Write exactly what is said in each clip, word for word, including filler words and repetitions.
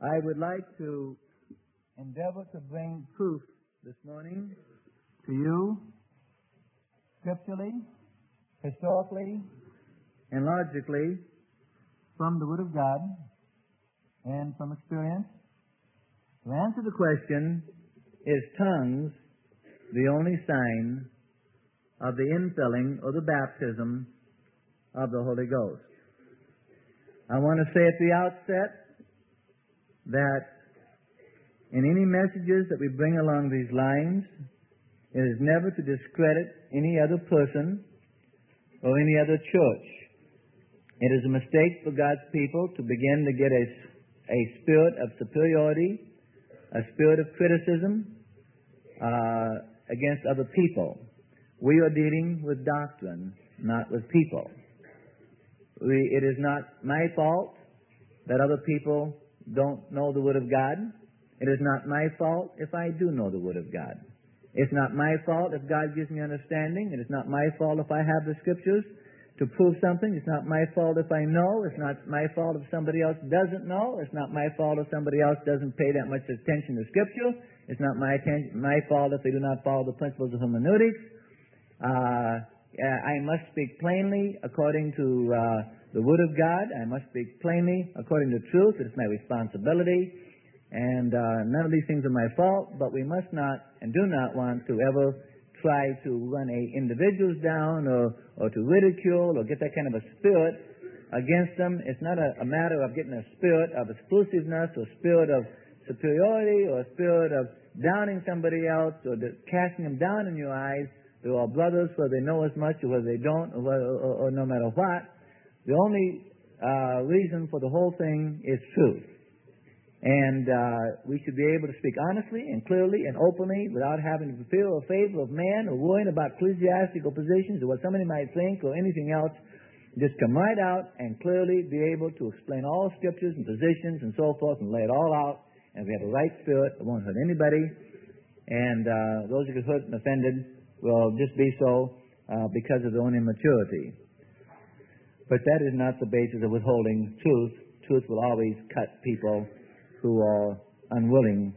I would like to endeavor to bring proof this morning to you, scripturally, historically, and logically, from the Word of God and from experience. To answer the question, is tongues the only sign of the infilling or the baptism of the Holy Ghost? I want to say at the outset that in any messages that we bring along these lines, it is never to discredit any other person or any other church. It is a mistake for God's people to begin to get a, a spirit of superiority, a spirit of criticism uh, against other people. We are dealing with doctrine, not with people. We, it is not my fault that other people don't know the Word of God. It is not my fault if I do know the Word of God. It's not my fault if God gives me understanding. It is not my fault if I have the Scriptures to prove something. It's not my fault if I know. It's not my fault if somebody else doesn't know. It's not my fault if somebody else doesn't pay that much attention to Scripture. It's not my atten- my fault if they do not follow the principles of hermeneutics. Uh, I must speak plainly according to uh, the Word of God. I must speak plainly according to truth. It is my responsibility. And uh, none of these things are my fault, but we must not and do not want to ever try to run a individuals down or, or to ridicule or get that kind of a spirit against them. It's not a, a matter of getting a spirit of exclusiveness or spirit of superiority or a spirit of downing somebody else or the, casting them down in your eyes. They're all brothers, whether they know as much or whether they don't, or, whether, or, or no matter what. The only uh, reason for the whole thing is truth. And uh, we should be able to speak honestly and clearly and openly without having to fear or favor of man or worrying about ecclesiastical positions or what somebody might think or anything else. Just come right out and clearly be able to explain all scriptures and positions and so forth and lay it all out. And if we have a right spirit, it won't hurt anybody. And uh, those who get hurt and offended will just be so uh, because of their own immaturity. But that is not the basis of withholding truth. Truth will always cut people who are unwilling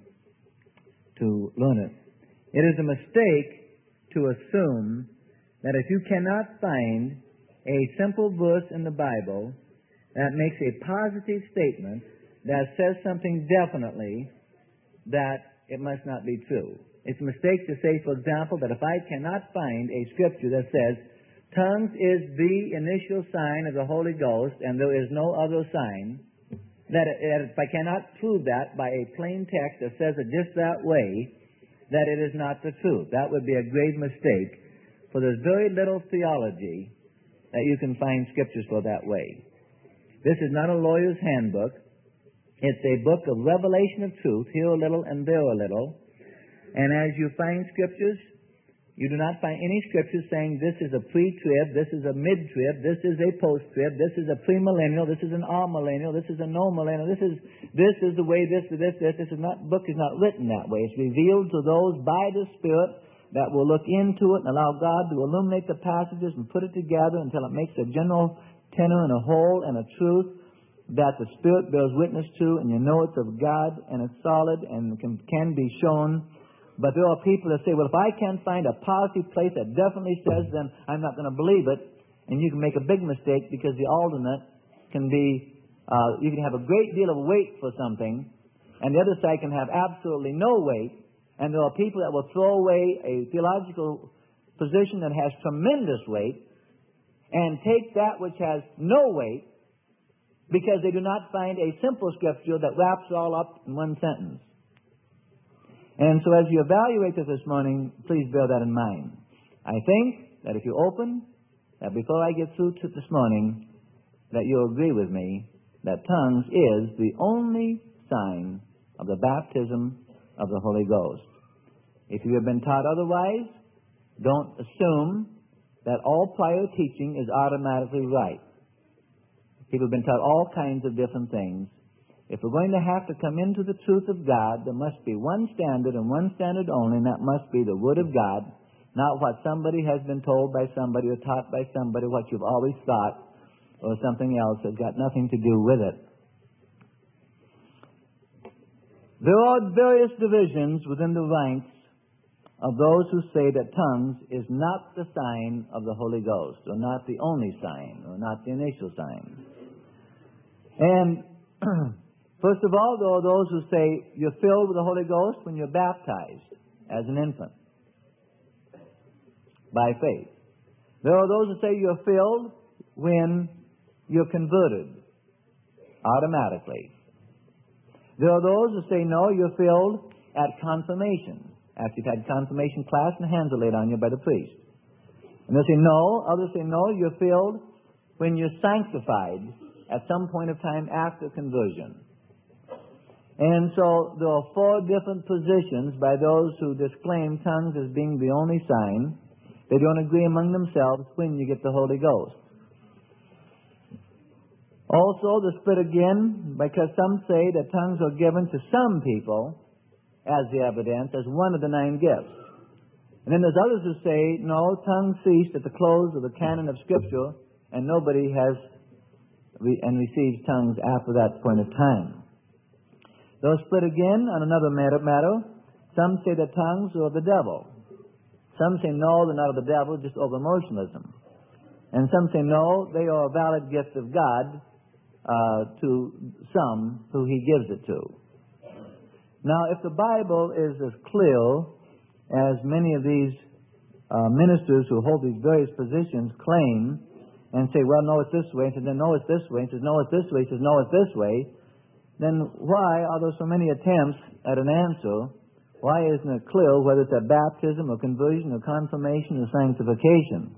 to learn it. It is a mistake to assume that if you cannot find a simple verse in the Bible that makes a positive statement that says something definitely, that it must not be true. It's a mistake to say, for example, that if I cannot find a scripture that says tongues is the initial sign of the Holy Ghost and there is no other sign, that if I cannot prove that by a plain text that says it just that way, that it is not the truth. That would be a grave mistake, for there's very little theology that you can find scriptures for that way. This is not a lawyer's handbook. It's a book of revelation of truth, here a little and there a little. And as you find scriptures, you do not find any scriptures saying this is a pre-trib, this is a mid-trib, this is a post-trib, this is a premillennial, this is an amillennial, this is a no-millennial, this is this is the way this, this, this, this is not, book is not written that way. It's revealed to those by the Spirit that will look into it and allow God to illuminate the passages and put it together until it makes a general tenor and a whole and a truth that the Spirit bears witness to, and you know it's of God and it's solid and can, can be shown. But there are people that say, well, if I can't find a positive place that definitely says, then I'm not going to believe it. And you can make a big mistake because the alternate can be, uh, you can have a great deal of weight for something, and the other side can have absolutely no weight. And there are people that will throw away a theological position that has tremendous weight and take that which has no weight because they do not find a simple scripture that wraps it all up in one sentence. And so as you evaluate this this morning, please bear that in mind. I think that if you open, that before I get through to this morning, that you'll agree with me that tongues is the only sign of the baptism of the Holy Ghost. If you have been taught otherwise, don't assume that all prior teaching is automatically right. People have been taught all kinds of different things. If we're going to have to come into the truth of God, there must be one standard and one standard only, and that must be the Word of God, not what somebody has been told by somebody or taught by somebody, what you've always thought, or something else that's got nothing to do with it. There are various divisions within the ranks of those who say that tongues is not the sign of the Holy Ghost, or not the only sign, or not the initial sign. And first of all, there are those who say you're filled with the Holy Ghost when you're baptized as an infant by faith. There are those who say you're filled when you're converted automatically. There are those who say no, you're filled at confirmation, after you've had confirmation class and hands are laid on you by the priest. And they say no. Others say no, you're filled when you're sanctified at some point of time after conversion. And so there are four different positions by those who disclaim tongues as being the only sign. They don't agree among themselves when you get the Holy Ghost. Also, the split again, because some say that tongues are given to some people as the evidence, as one of the nine gifts. And then there's others who say, no, tongues ceased at the close of the canon of Scripture, and nobody has re- and receives tongues after that point of time. Those split again on another matter, matter. Some say that tongues are of the devil. Some say no, they're not of the devil, just of emotionalism. And some say no, they are a valid gift of God uh, to some who He gives it to. Now, if the Bible is as clear as many of these uh, ministers who hold these various positions claim and say, well, no, it's this way, and says, no, it's this way, and says, no, it's this way, and says, no, it's this way, then why are there so many attempts at an answer? Why isn't it clear whether it's a baptism or conversion or confirmation or sanctification?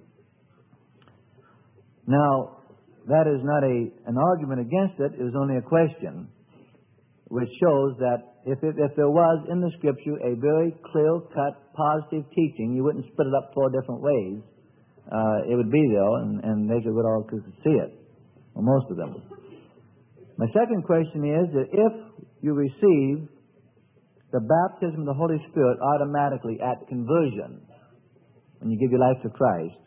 Now, that is not a an argument against it. It was only a question, which shows that if it, if there was in the Scripture a very clear-cut, positive teaching, you wouldn't split it up four different ways. Uh, it would be there, and, and they could all could see it, or most of them. My second question is that if you receive the baptism of the Holy Spirit automatically at conversion, when you give your life to Christ,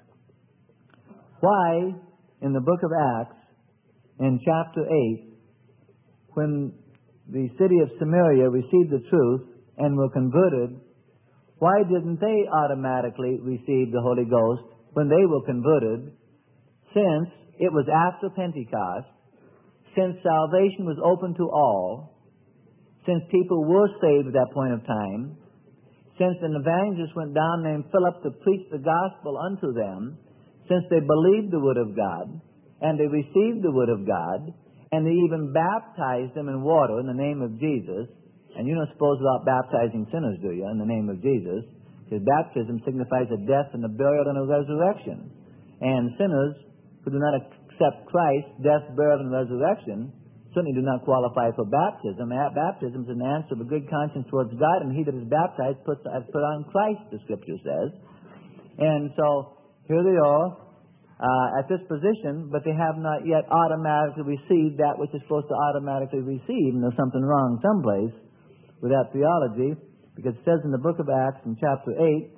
why in the book of Acts, in chapter eight, when the city of Samaria received the truth and were converted, why didn't they automatically receive the Holy Ghost when they were converted, since it was after Pentecost, since salvation was open to all, since people were saved at that point of time, since an evangelist went down named Philip to preach the gospel unto them, since they believed the Word of God, and they received the Word of God, and they even baptized them in water in the name of Jesus. And you don't suppose without baptizing sinners, do you, in the name of Jesus? Because baptism signifies a death and a burial and a resurrection. And sinners who do not accept Christ, death, burial, and resurrection, certainly do not qualify for baptism. Baptism is an answer of a good conscience towards God, and he that is baptized puts, has put on Christ, the Scripture says. And so, here they are, Uh, at this position, but they have not yet automatically received that which is supposed to automatically receive. And there's something wrong someplace with that theology, because it says in the book of Acts in chapter eight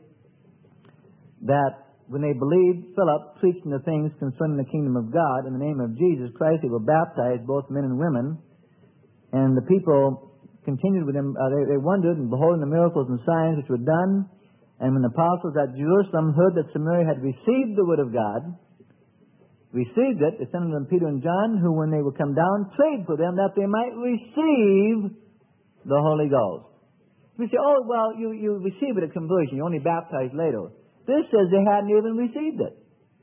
that when they believed Philip preaching the things concerning the kingdom of God in the name of Jesus Christ, they were baptized, both men and women. And the people continued with him. Uh, they, they wondered and beholding the miracles and signs which were done. And when the apostles at Jerusalem heard that Samaria had received the word of God, received it, they sent them Peter and John, who, when they would come down, prayed for them that they might receive the Holy Ghost. We say, oh, well, you, you receive it at conversion. You only baptized later. This says they hadn't even received it.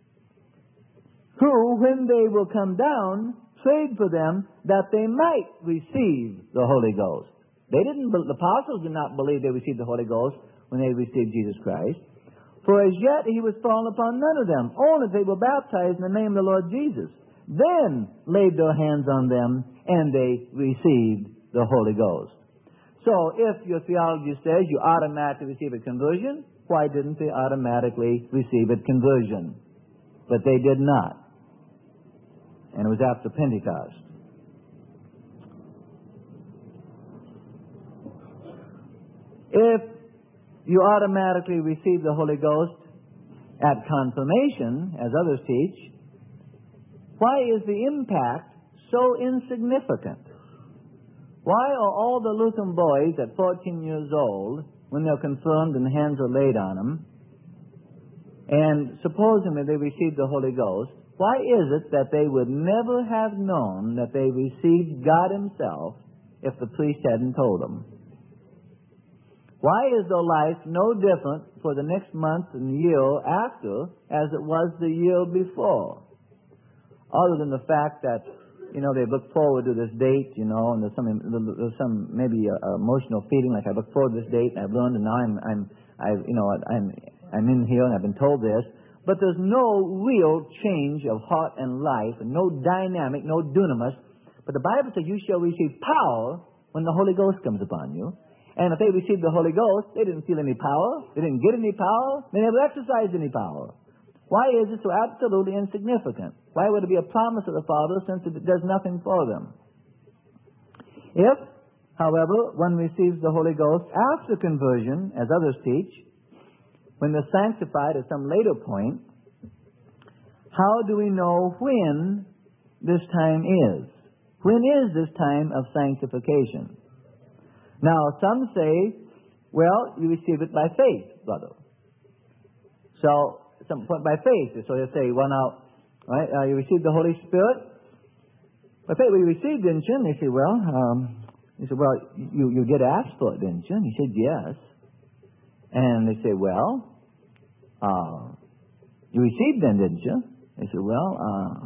Who, when they will come down, prayed for them that they might receive the Holy Ghost. They didn't, the apostles did not believe they received the Holy Ghost when they received Jesus Christ. For as yet he was fallen upon none of them, only they were baptized in the name of the Lord Jesus. Then laid their hands on them, and they received the Holy Ghost. So, if your theology says you automatically receive a conversion, why didn't they automatically receive a conversion? But they did not. And it was after Pentecost. If you automatically receive the Holy Ghost at confirmation, as others teach, why is the impact so insignificant? Why are all the Lutheran boys at fourteen years old, when they're confirmed and hands are laid on them, and supposedly they received the Holy Ghost, why is it that they would never have known that they received God Himself if the priest hadn't told them? Why is their life no different for the next month and year after as it was the year before? Other than the fact that, you know, they look forward to this date, you know, and there's some, there's some maybe uh, emotional feeling like I look forward to this date and I've learned and now I'm, I'm, I, you know, I'm, I'm in here and I've been told this. But there's no real change of heart and life, and no dynamic, no dunamis. But the Bible says you shall receive power when the Holy Ghost comes upon you. And if they received the Holy Ghost, they didn't feel any power. They didn't get any power. They never exercised any power. Why is it so absolutely insignificant? Why would it be a promise of the Father since it does nothing for them? If, however, one receives the Holy Ghost after conversion, as others teach, when they're sanctified at some later point, how do we know when this time is? When is this time of sanctification? Now, some say, well, you receive it by faith, brother. So, some point by faith. So they say, well, now, right, uh, you received the Holy Spirit. By faith, well, you received, didn't you? And they say, well, um, he said, well, you, you did ask for it, didn't you? And he said, yes. And they say, well, uh, you received then, didn't you? They said, well, uh,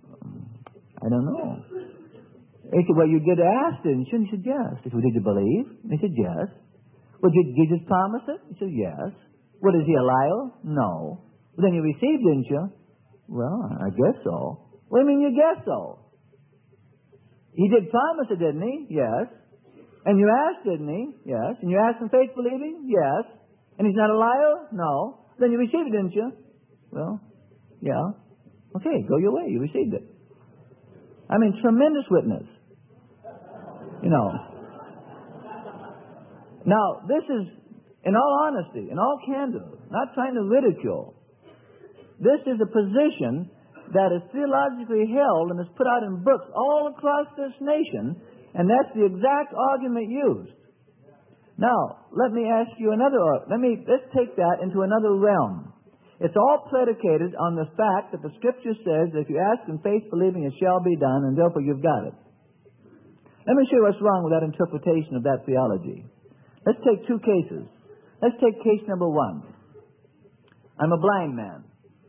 I don't know. They said, well, you did ask, didn't you? And he said, yes. They said, well, did you believe? And they said, yes. Well, did Jesus promise it? He said, yes. Well, is he a liar? No. Well, then you received, didn't you? Well, I guess so. What do you mean you guess so? He did promise it, didn't he? Yes. And you asked, didn't he? Yes. And you asked in faith believing? Yes. And he's not a liar? No. Then you received it, didn't you? Well, yeah. Okay, go your way. You received it. I mean, tremendous witness. You know. Now, this is, in all honesty, in all candor, not trying to ridicule. This is a position that is theologically held and is put out in books all across this nation, and that's the exact argument used. Now, let me ask you another, let me, let's take that into another realm. It's all predicated on the fact that the Scripture says that if you ask in faith believing, it shall be done, and therefore you've got it. Let me show you what's wrong with that interpretation of that theology. Let's take two cases. Let's take case number one. I'm a blind man.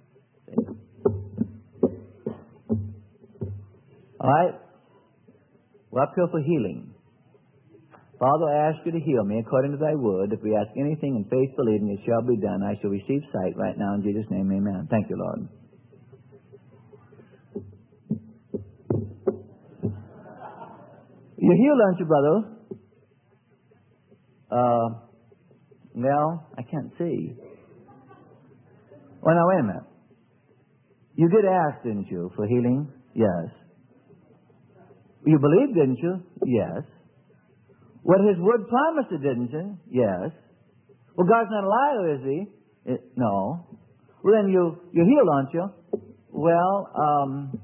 All right? We're up here for healing. Father, I ask you to heal me according to thy word. If we ask anything in faith believing, it shall be done. I shall receive sight right now in Jesus' name. Amen. Thank you, Lord. You're healed, aren't you, brother? Uh, well, I can't see. Well, now, wait a minute. You did ask, didn't you, for healing? Yes. You believed, didn't you? Yes. Well, His word promised it, didn't you? Yes. Well, God's not a liar, is He? It, no. Well, then you, you're healed, aren't you? Well, um,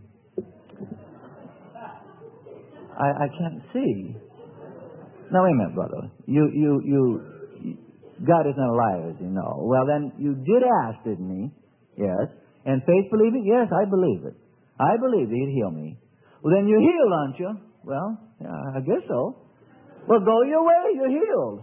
I, I can't see. Now, wait a minute, brother. You, you, you, God is not a liar, as you know. Well, then you did ask, didn't He? Yes. And faith believing? Yes, I believe it. I believe He'd heal me. Well, then you're healed, aren't you? Well, yeah, I guess so. Well, go your way. You're healed.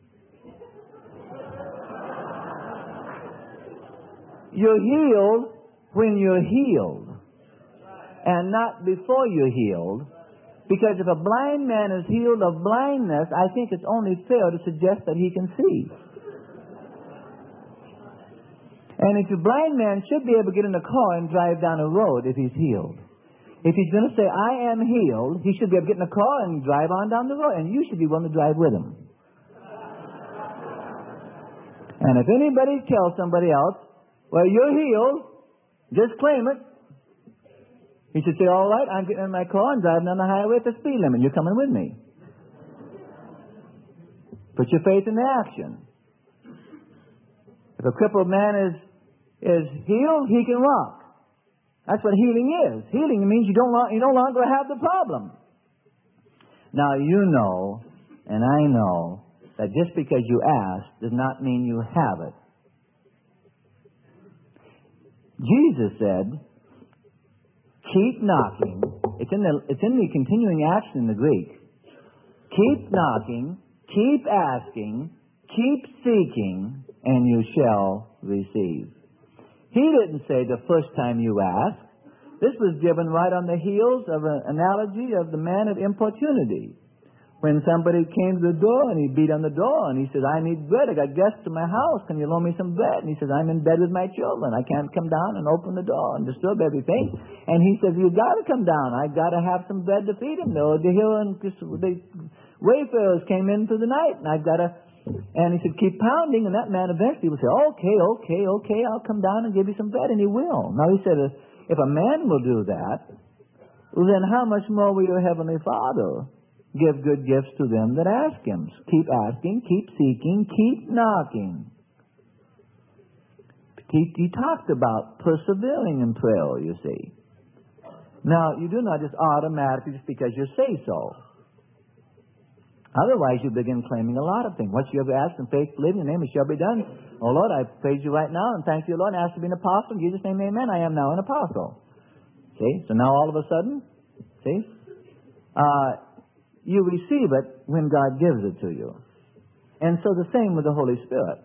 You're healed when you're healed, and not before you're healed. Because if a blind man is healed of blindness, I think it's only fair to suggest that he can see. And if a blind man should be able to get in a car and drive down a road if he's healed. If he's going to say, I am healed, he should be able to get in a car and drive on down the road, and you should be willing to drive with him. And if anybody tells somebody else, well, you're healed, just claim it. He should say, all right, I'm getting in my car and driving on the highway at the speed limit. You're coming with me. Put your faith into action. If a crippled man is, is healed, he can walk. That's what healing is. Healing means you don't you no longer have the problem. Now, you know, and I know, that just because you ask does not mean you have it. Jesus said, keep knocking. It's in the, it's in the continuing action in the Greek. Keep knocking, keep asking, keep seeking, and you shall receive. He didn't say the first time you ask. This was given right on the heels of an analogy of the man of importunity. When somebody came to the door and he beat on the door and he said, I need bread. I got guests in my house. Can you loan me some bread? And he says, I'm in bed with my children. I can't come down and open the door and disturb everything. And he says, you've got to come down. I've got to have some bread to feed them. The, the, the wayfarers came in through the night and I've got to... And he said, keep pounding. And that man eventually will say, okay, okay, okay, I'll come down and give you some bread. And he will. Now he said, if a man will do that, then how much more will your heavenly Father give good gifts to them that ask him? Keep asking, keep seeking, keep knocking. He, he talked about persevering in prayer, you see. Now, you do not just automatically, just because you say so. Otherwise, you begin claiming a lot of things. What you have asked in faith, believe in your name, it shall be done. Oh, Lord, I praise you right now and thank you, Lord, and ask to be an apostle. In Jesus' name, amen. I am now an apostle. See? So now all of a sudden, see? Uh, you receive it when God gives it to you. And so the same with the Holy Spirit.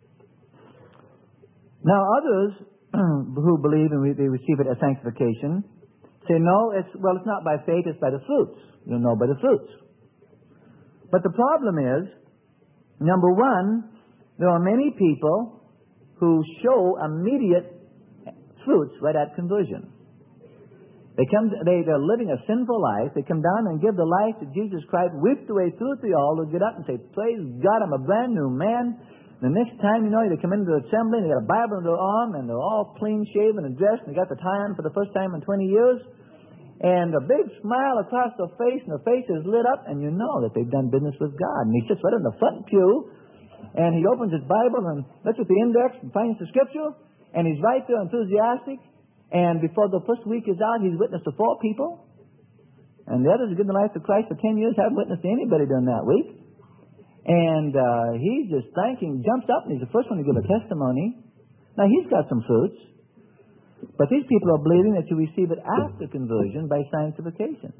Now others who believe and they receive it as sanctification say, no, it's, well, it's not by faith, it's by the fruits. You'll know by the fruits. But the problem is, number one, there are many people who show immediate fruits right at conversion. They come, they, they're living a sinful life. They come down and give the life to Jesus Christ, whip the way through the altar, get up and say, praise God, I'm a brand new man. The next time, you know, they come into the assembly and they got a Bible in their arm and they're all clean shaven and dressed and they got the tie on for the first time in twenty years. And a big smile across their face, and their face is lit up, and you know that they've done business with God. And he sits right in the front pew, and he opens his Bible and looks at the index and finds the scripture, and he's right there enthusiastic. And before the first week is out, he's witnessed to four people. And the others who given their life to Christ for ten years haven't witnessed to anybody during that week. And uh, he's just thanking, jumps up, and he's the first one to give a testimony. Now, he's got some fruits. But these people are believing that you receive it after conversion by sanctification.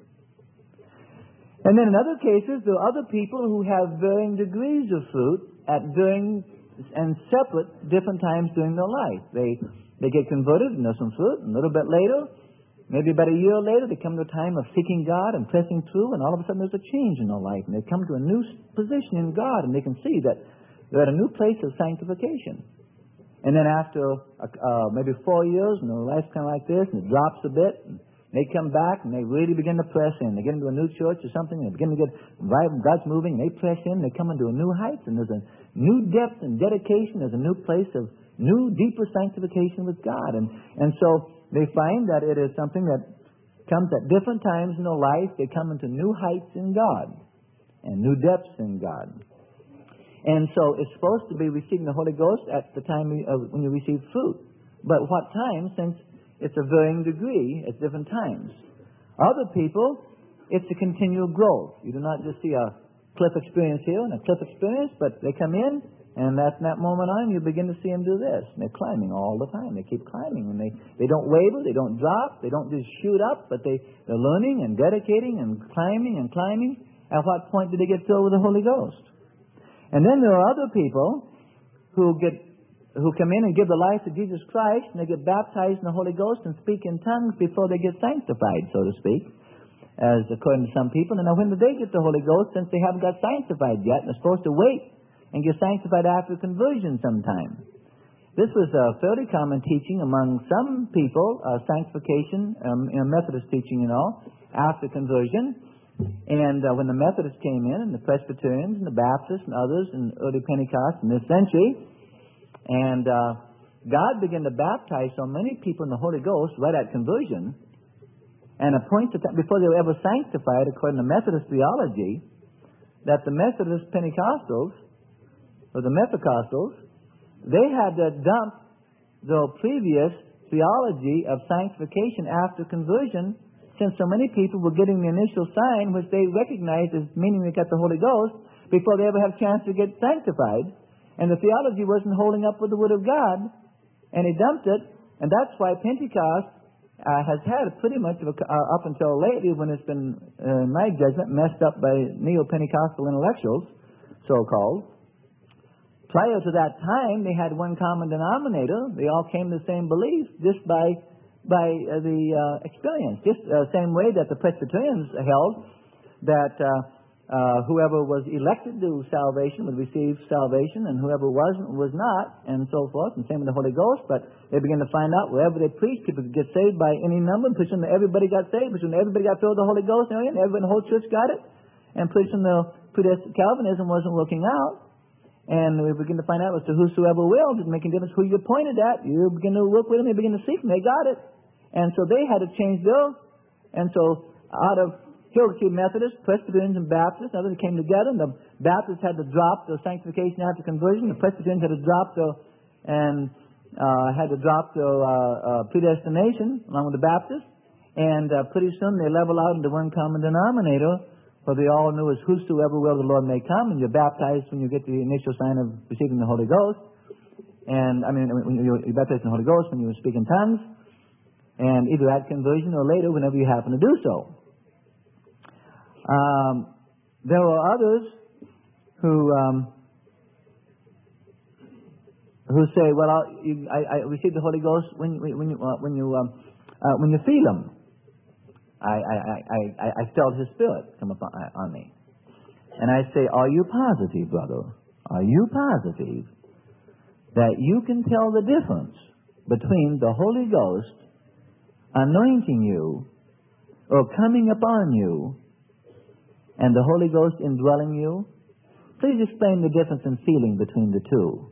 And then in other cases, there are other people who have varying degrees of fruit at varying and separate different times during their life. They they get converted and there's some fruit, and a little bit later, maybe about a year later, they come to a time of seeking God and pressing through, and all of a sudden there's a change in their life, and they come to a new position in God, and they can see that they're at a new place of sanctification. And then after uh, maybe four years, and their life's kind of like this, and it drops a bit, and they come back, and they really begin to press in. They get into a new church or something, and they begin to get, God's moving, and they press in, they come into a new height, and there's a new depth and dedication, there's a new place of new, deeper sanctification with God. And, and so they find that it is something that comes at different times in their life. They come into new heights in God, and new depths in God. And so it's supposed to be receiving the Holy Ghost at the time of when you receive fruit. But what time, since it's a varying degree at different times. Other people, it's a continual growth. You do not just see a cliff experience here and a cliff experience, but they come in, and that's that moment on, you begin to see them do this. And they're climbing all the time. They keep climbing, and they, they don't waver, they don't drop, they don't just shoot up, but they, they're learning and dedicating and climbing and climbing. At what point do they get filled with the Holy Ghost? And then there are other people who get who come in and give the life to Jesus Christ, and they get baptized in the Holy Ghost and speak in tongues before they get sanctified, so to speak, as according to some people. And now when do they get the Holy Ghost, since they haven't got sanctified yet, and they're supposed to wait and get sanctified after conversion sometime? This was a fairly common teaching among some people, uh, sanctification, um, in Methodist teaching, you know, after conversion. And uh, when the Methodists came in, and the Presbyterians, and the Baptists, and others, and early Pentecost in this century, and uh, God began to baptize so many people in the Holy Ghost right at conversion, and appointed that before they were ever sanctified, according to Methodist theology, that the Methodist Pentecostals, or the Methocostals, they had to dump their previous theology of sanctification after conversion since so many people were getting the initial sign, which they recognized as meaning they got the Holy Ghost, before they ever have a chance to get sanctified. And the theology wasn't holding up with the Word of God, and he dumped it. And that's why Pentecost uh, has had pretty much of a, uh, up until lately, when it's been, uh, in my judgment, messed up by neo-Pentecostal intellectuals, so-called. Prior to that time, they had one common denominator. They all came to the same belief just by by uh, the uh, experience. Just the uh, same way that the Presbyterians held that uh, uh, whoever was elected to salvation would receive salvation, and whoever wasn't was not, and so forth, and same with the Holy Ghost. But they began to find out wherever they preached, people could get saved by any number, and pretty soon everybody got saved, pretty soon everybody got filled with the Holy Ghost, and everybody in the whole church got it, and pretty soon the predestined Calvinism wasn't working out. And we begin to find out as to whosoever will, didn't make any difference who you pointed at. You begin to work with them, you begin to seek them, they got it. And so they had to change theirs. And so out of Hill Street Methodists, Presbyterians, and Baptists, others came together, and the Baptists had to drop the sanctification after conversion. The Presbyterians had to drop the, and uh, had to drop the uh, uh, predestination along with the Baptists. And uh, pretty soon they level out into one common denominator. For they all knew as whosoever will the Lord may come, and you're baptized when you get the initial sign of receiving the Holy Ghost. And, I mean, when you're baptized in the Holy Ghost, when you speak in tongues, and either at conversion or later, whenever you happen to do so. Um, there were others who um, who say, well, I'll, you, I, I received the Holy Ghost when, when you, uh, when you, um, uh, when you feel Him. I, I, I, I, I felt His Spirit come upon on me. And I say, are you positive, brother? Are you positive that you can tell the difference between the Holy Ghost anointing you or coming upon you and the Holy Ghost indwelling you? Please explain the difference in feeling between the two.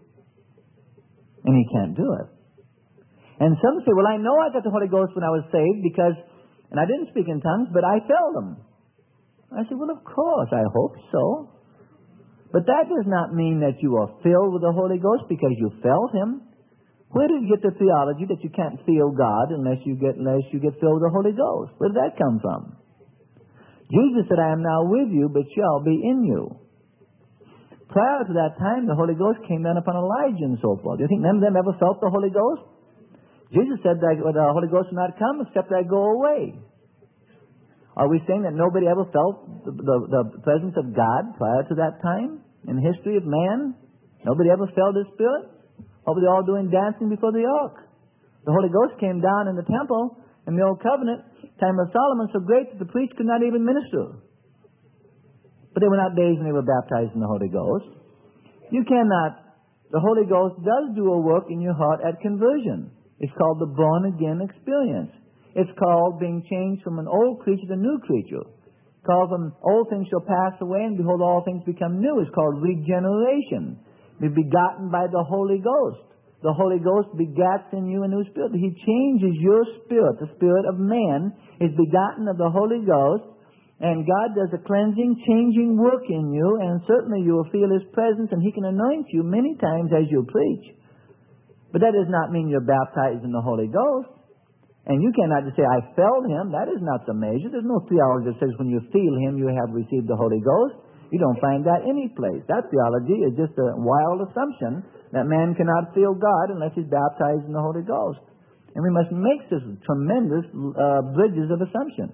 And he can't do it. And some say, well, I know I got the Holy Ghost when I was saved because and I didn't speak in tongues, but I felt them. I said, well, of course, I hope so. But that does not mean that you are filled with the Holy Ghost because you felt Him. Where did you get the theology that you can't feel God unless you get unless you get filled with the Holy Ghost? Where did that come from? Jesus said, I am now with you, but shall be in you. Prior to that time, the Holy Ghost came down upon Elijah and so forth. Do you think none of them ever felt the Holy Ghost? Jesus said that the Holy Ghost will not come except I go away. Are we saying that nobody ever felt the, the, the presence of God prior to that time in the history of man? Nobody ever felt His Spirit? What were they all doing dancing before the ark? The Holy Ghost came down in the temple in the Old Covenant, time of Solomon, so great that the priest could not even minister. But there were not days when they were baptized in the Holy Ghost. You cannot. The Holy Ghost does do a work in your heart at conversion. It's called the born-again experience. It's called being changed from an old creature to a new creature. It's called from old things shall pass away, and behold, all things become new. It's called regeneration. Be begotten by the Holy Ghost. The Holy Ghost begats in you a new spirit. He changes your spirit. The spirit of man is begotten of the Holy Ghost, and God does a cleansing, changing work in you, and certainly you will feel His presence, and He can anoint you many times as you preach. But that does not mean you're baptized in the Holy Ghost. And you cannot just say, I felt Him. That is not the measure. There's no theology that says when you feel Him, you have received the Holy Ghost. You don't find that any place. That theology is just a wild assumption that man cannot feel God unless he's baptized in the Holy Ghost. And we must make this tremendous uh, bridges of assumption.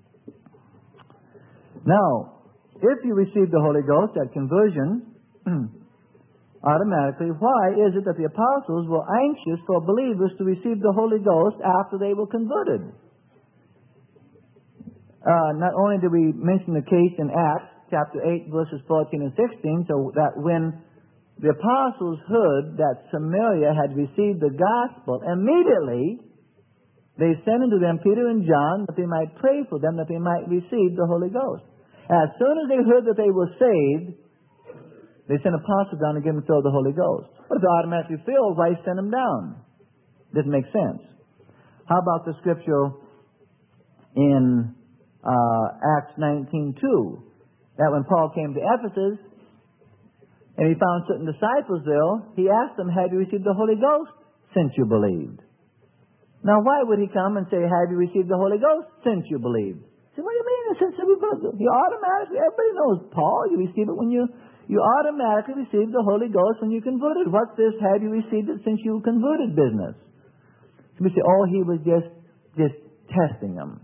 Now, if you receive the Holy Ghost at conversion, automatically, why is it that the apostles were anxious for believers to receive the Holy Ghost after they were converted? Uh, not only do we mention the case in Acts chapter eight, verses fourteen and sixteen, so that when the apostles heard that Samaria had received the gospel, immediately they sent unto them Peter and John that they might pray for them, that they might receive the Holy Ghost. As soon as they heard that they were saved, they sent apostles down to get them filled with the Holy Ghost. But if they're automatically filled, why send them down? Doesn't make sense. How about the scripture in uh, Acts nineteen two? That when Paul came to Ephesus and he found certain disciples there, he asked them, have you received the Holy Ghost since you believed? Now, why would he come and say, have you received the Holy Ghost since you believed? Say, what do you mean? Since you believed? You automatically, everybody knows, Paul, you receive it when you, you automatically receive the Holy Ghost when you converted. What's this, have you received it since you converted business? So we say, oh, he was just, just testing them.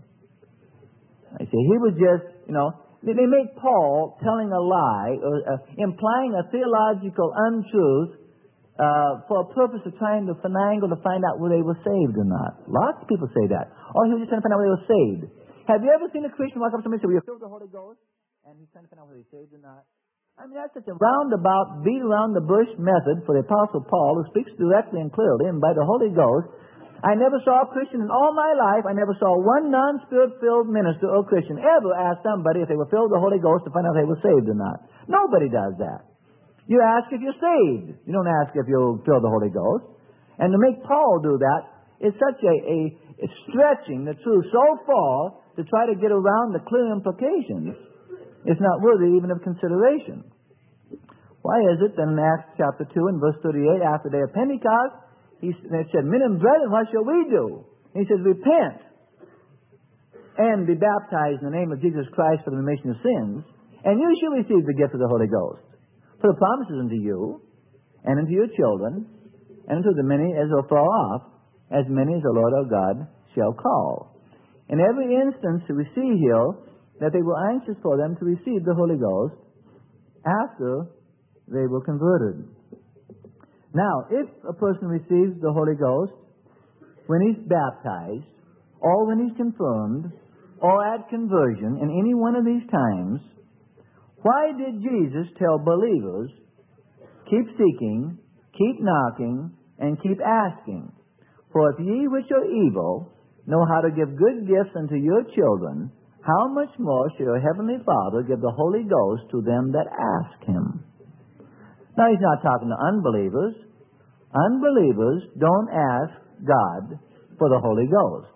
I say, he was just, you know, they make Paul telling a lie, or uh, implying a theological untruth, Uh, for a purpose of trying to finagle to find out whether they were saved or not. Lots of people say that. Oh, he was just trying to find out whether they were saved. Have you ever seen a Christian walk up to somebody and say, "Were you filled with the Holy Ghost?" And he's trying to find out whether he's saved or not. I mean, that's such a roundabout, beat around the bush method for the Apostle Paul, who speaks directly and clearly and by the Holy Ghost. I never saw a Christian in all my life, I never saw one non-Spirit-filled minister or Christian ever ask somebody if they were filled with the Holy Ghost to find out if they were saved or not. Nobody does that. You ask if you're saved. You don't ask if you'll fill the Holy Ghost. And to make Paul do that is such a, a it's stretching the truth so far to try to get around the clear implications. It's not worthy even of consideration. Why is it that in Acts chapter two and verse thirty-eight, after the day of Pentecost, he said, "Men and brethren, what shall we do?" And he says, "Repent and be baptized in the name of Jesus Christ for the remission of sins, and you shall receive the gift of the Holy Ghost. For the promise is unto you, and unto your children, and unto the many as are far off, as many as the Lord our God shall call." In every instance we see here that they were anxious for them to receive the Holy Ghost after they were converted. Now, if a person receives the Holy Ghost when he's baptized, or when he's confirmed, or at conversion, in any one of these times, why did Jesus tell believers, keep seeking, keep knocking, and keep asking? For if ye which are evil know how to give good gifts unto your children, how much more shall your heavenly Father give the Holy Ghost to them that ask him? Now, he's not talking to unbelievers. Unbelievers don't ask God for the Holy Ghost.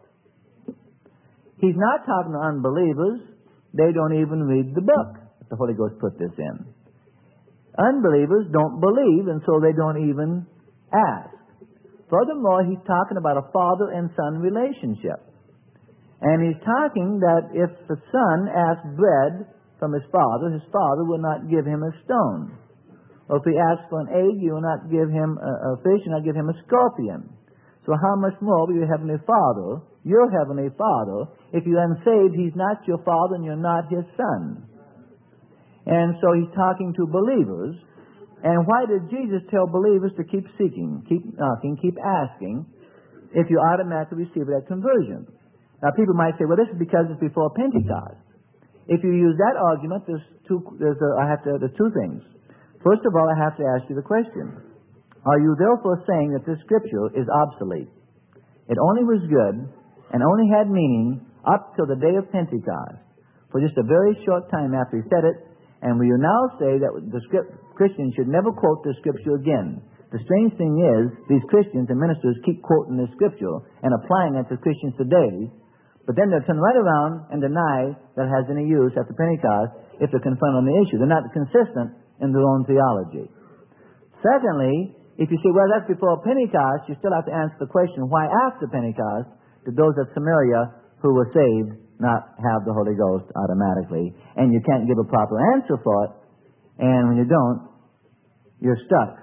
He's not talking to unbelievers. They don't even read the book. The Holy Ghost put this in. Unbelievers don't believe, and so they don't even ask. Furthermore, he's talking about a father and son relationship. And he's talking that if the son asks bread from his father, his father will not give him a stone. Or if he asks for an egg, you will not give him a, a fish, and not give him a scorpion. So how much more will your heavenly Father, your heavenly Father, if you're unsaved, he's not your father and you're not his son. And so he's talking to believers. And why did Jesus tell believers to keep seeking, keep knocking, keep asking, if you automatically receive it at conversion? Now, people might say, well, this is because it's before Pentecost. If you use that argument, there's two, there's a, I have to, there's two things. First of all, I have to ask you the question. Are you therefore saying that this scripture is obsolete? It only was good and only had meaning up till the day of Pentecost, for just a very short time after he said it. And will you now say that the script, Christians should never quote the scripture again? The strange thing is, these Christians and ministers keep quoting this scripture and applying it to Christians today, but then they'll turn right around and deny that it has any use after Pentecost if they're confronted on the issue. They're not consistent in their own theology. Secondly, if you say, well, that's before Pentecost, you still have to answer the question, why after Pentecost did those at Samaria who were saved not have the Holy Ghost automatically? And you can't give a proper answer for it, and when you don't, you're stuck.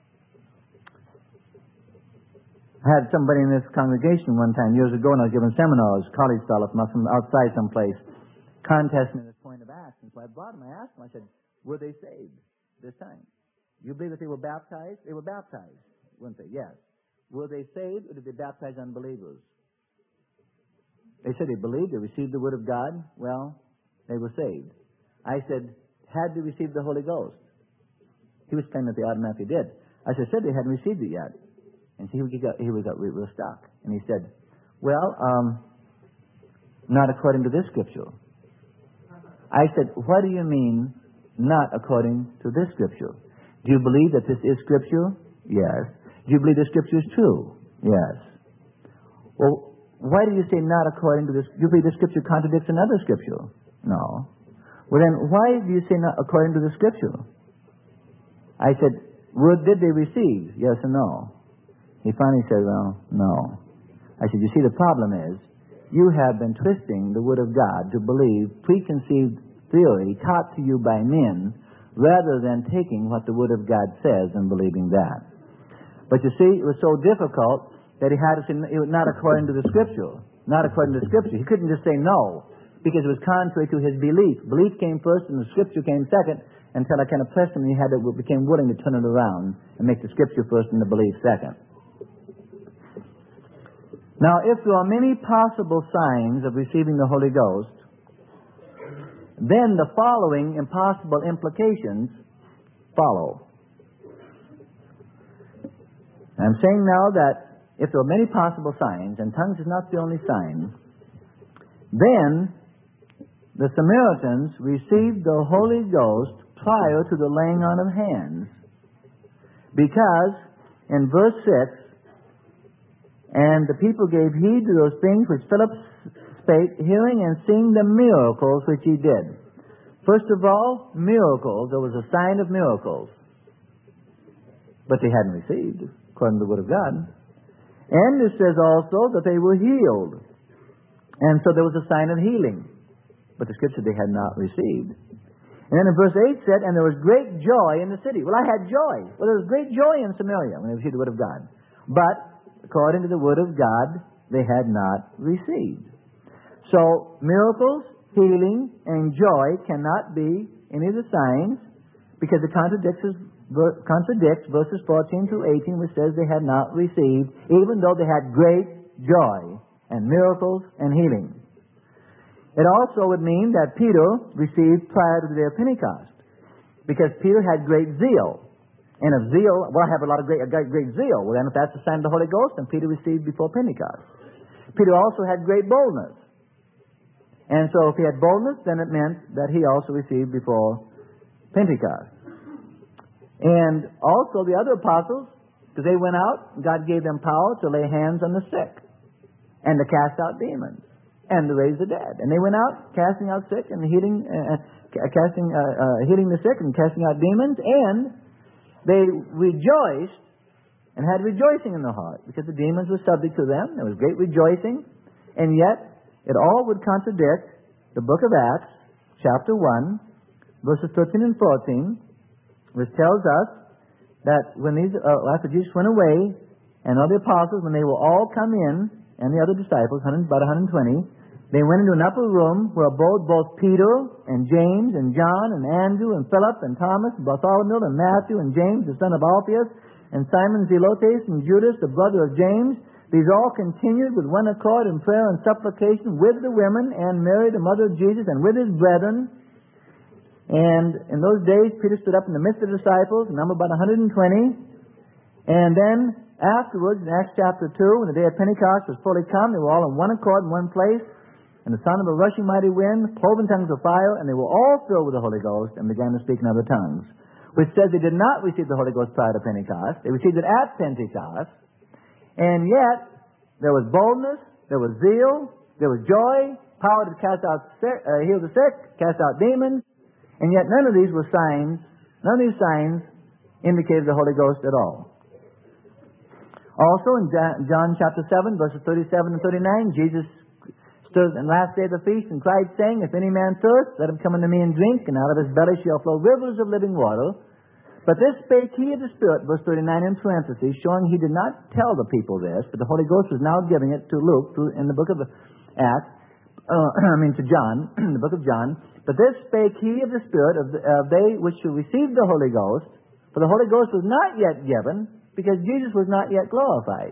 I had somebody in this congregation one time years ago, and I was giving seminars, college fellow from outside someplace, contesting this point of Acts. And so I brought him, I asked him, I said, were they saved this time? You believe that they were baptized? They were baptized, weren't they? Yes. Were they saved, or did they baptize unbelievers? They said they believed, they received the Word of God. Well, they were saved. I said, had they received the Holy Ghost? He was claiming that they automatically did. I said, said they hadn't received it yet. And so he got, he got real stuck. And he said, well, um, not according to this scripture. I said, what do you mean, not according to this scripture? Do you believe that this is scripture? Yes. Do you believe the scripture is true? Yes. Well, why do you say not according to this? Do you believe the scripture contradicts another scripture? No. Well, then why do you say not according to the scripture? I said, what did they receive? Yes or no? He finally said, well, no. I said, you see, the problem is you have been twisting the Word of God to believe preconceived theory taught to you by men rather than taking what the Word of God says and believing that. But you see, it was so difficult that he had to say, not according to the Scripture. Not according to the Scripture. He couldn't just say no, because it was contrary to his belief. Belief came first and the Scripture came second, until I kind of pressed him and he had to, became willing to turn it around and make the Scripture first and the belief second. Now, if there are many possible signs of receiving the Holy Ghost, then the following impossible implications follow. I'm saying now that if there are many possible signs, and tongues is not the only sign, then the Samaritans received the Holy Ghost prior to the laying on of hands. Because in verse six, and the people gave heed to those things which Philip spake, hearing and seeing the miracles which he did. First of all, miracles. There was a sign of miracles. But they hadn't received, according to the Word of God. And it says also that they were healed. And so there was a sign of healing. But the Scripture they had not received. And then in verse eight said, and there was great joy in the city. Well, I had joy. Well, there was great joy in Samaria when they received the Word of God. But according to the Word of God, they had not received. So, miracles, healing, and joy cannot be any of the signs because it contradicts, contradicts verses fourteen through eighteen, which says they had not received, even though they had great joy and miracles and healing. It also would mean that Peter received prior to the day of Pentecost because Peter had great zeal. And of zeal, well, I have a lot of great, great, great zeal. Well, then if that's the sign of the Holy Ghost, then Peter received before Pentecost. Peter also had great boldness. And so if he had boldness, then it meant that he also received before Pentecost. And also the other apostles, because they went out, God gave them power to lay hands on the sick and to cast out demons and to raise the dead. And they went out casting out sick and healing, uh, casting, uh, uh, healing the sick and casting out demons, and they rejoiced and had rejoicing in the heart because the demons were subject to them. There was great rejoicing. And yet, it all would contradict the book of Acts, chapter one, verses thirteen and fourteen, which tells us that when these, uh, after Jesus went away, and all the apostles, when they will all come in, and the other disciples, about one hundred twenty, they went into an upper room where abode both Peter and James and John and Andrew and Philip and Thomas and Bartholomew and Matthew and James the son of Alphaeus and Simon Zelotes and Judas the brother of James. These all continued with one accord in prayer and supplication with the women and Mary the mother of Jesus and with his brethren. And in those days Peter stood up in the midst of the disciples, numbered about one hundred twenty. And then afterwards, in Acts chapter two, when the day of Pentecost was fully come, they were all in one accord in one place. And the sound of a rushing mighty wind, cloven tongues of fire, and they were all filled with the Holy Ghost and began to speak in other tongues. Which says they did not receive the Holy Ghost prior to Pentecost. They received it at Pentecost. And yet, there was boldness, there was zeal, there was joy, power to cast out sick, uh, heal the sick, cast out demons. And yet none of these were signs, none of these signs indicated the Holy Ghost at all. Also in John chapter seven, verses thirty-seven and thirty-nine, Jesus stood on the last day of the feast and cried, saying, if any man thirst, let him come unto me and drink, and out of his belly shall flow rivers of living water. But this spake he of the Spirit, verse thirty-nine in parentheses, showing he did not tell the people this, but the Holy Ghost was now giving it to Luke in the book of Acts, uh, I mean to John, in the book of John. But this spake he of the Spirit of, the, of they which should receive the Holy Ghost, for the Holy Ghost was not yet given, because Jesus was not yet glorified.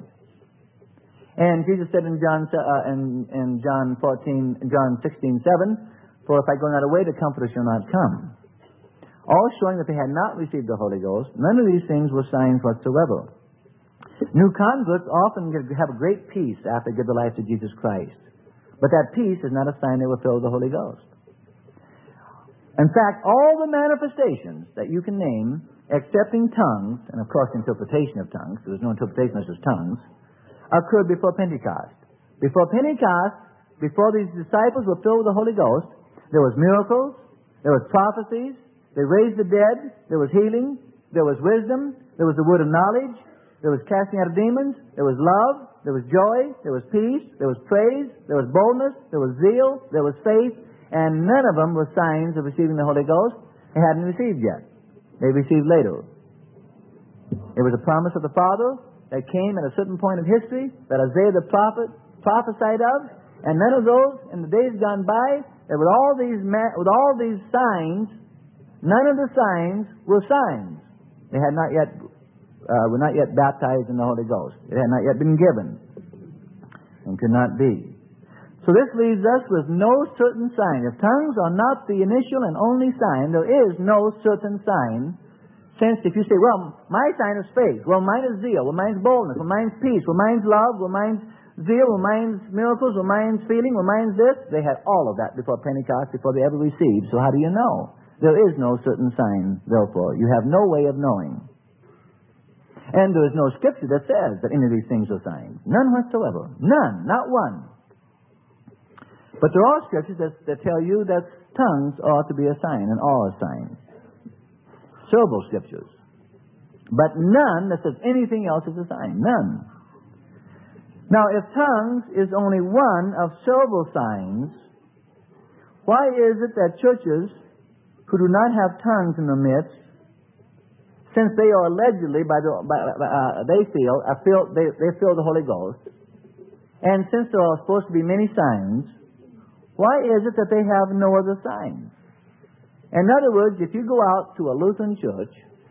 And Jesus said in John uh, in, in John fourteen, John sixteen seven, for if I go not away, the Comforter shall not come. All showing that they had not received the Holy Ghost. None of these things were signs whatsoever. New converts often have a great peace after they give their life to Jesus Christ. But that peace is not a sign they were filled with the Holy Ghost. In fact, all the manifestations that you can name, excepting tongues, and of course interpretation of tongues, there was no interpretation, there's just tongues, occurred before Pentecost. Before Pentecost, before these disciples were filled with the Holy Ghost, there was miracles, there was prophecies, they raised the dead, there was healing, there was wisdom, there was the word of knowledge, there was casting out of demons, there was love, there was joy, there was peace, there was praise, there was boldness, there was zeal, there was faith, and none of them were signs of receiving the Holy Ghost. They hadn't received yet. They received later. It was a promise of the Father that came at a certain point of history that Isaiah the prophet prophesied of, and none of those in the days gone by, that with all these ma- with all these signs, none of the signs were signs. They had not yet uh, were not yet baptized in the Holy Ghost. It had not yet been given, and could not be. So this leaves us with no certain sign. If tongues are not the initial and only sign, there is no certain sign. Since if you say, well, my sign is faith, well, mine is zeal, well, mine's boldness, well, mine's peace, well, mine's love, well, mine's zeal, well, mine's miracles, well, mine's feeling, well, mine's this. They had all of that before Pentecost, before they ever received. So how do you know? There is no certain sign, therefore. You have no way of knowing. And there is no scripture that says that any of these things are signs. None whatsoever. None. Not one. But there are scriptures that, that tell you that tongues ought to be a sign and are a sign. Several scriptures. But none that says anything else is a sign. None. Now, if tongues is only one of several signs, why is it that churches who do not have tongues in their midst, since they are allegedly, by the, by, uh, they feel, are filled, they, they feel the Holy Ghost, and since there are supposed to be many signs, why is it that they have no other signs? In other words, if you go out to a Lutheran church,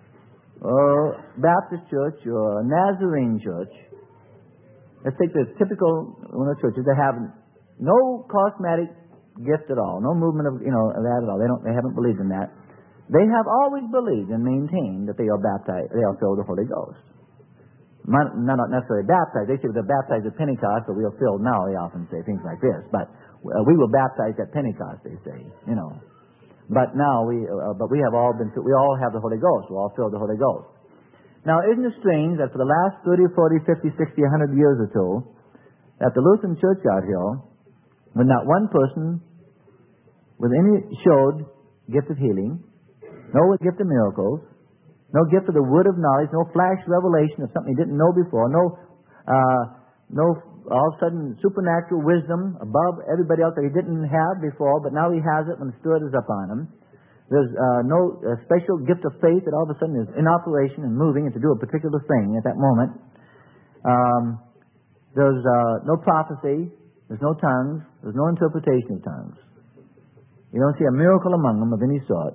or Baptist church, or a Nazarene church, let's take the typical one of the churches that have no charismatic gift at all, no movement of you know of that at all. They don't. They haven't believed in that. They have always believed and maintained that they are baptized. They are filled with the Holy Ghost. Not, not necessarily baptized. They say they're baptized at Pentecost, but we are filled now. They often say things like this. But uh, we were baptized at Pentecost. They say, you know. But now we, uh, but we have all been, we all have the Holy Ghost. We're all filled with the Holy Ghost. Now, isn't it strange that for the last thirty, forty, fifty, sixty, one hundred years or so, that the Lutheran Church out here, with not one person with any showed gift of healing, no gift of miracles, no gift of the word of knowledge, no flash revelation of something he didn't know before, no, uh, no all of a sudden supernatural wisdom above everybody else that he didn't have before, but now he has it when the Spirit is upon him. There's uh, no uh, special gift of faith that all of a sudden is in operation and moving and to do a particular thing at that moment. Um, there's uh, no prophecy. There's no tongues. There's no interpretation of tongues. You don't see a miracle among them of any sort.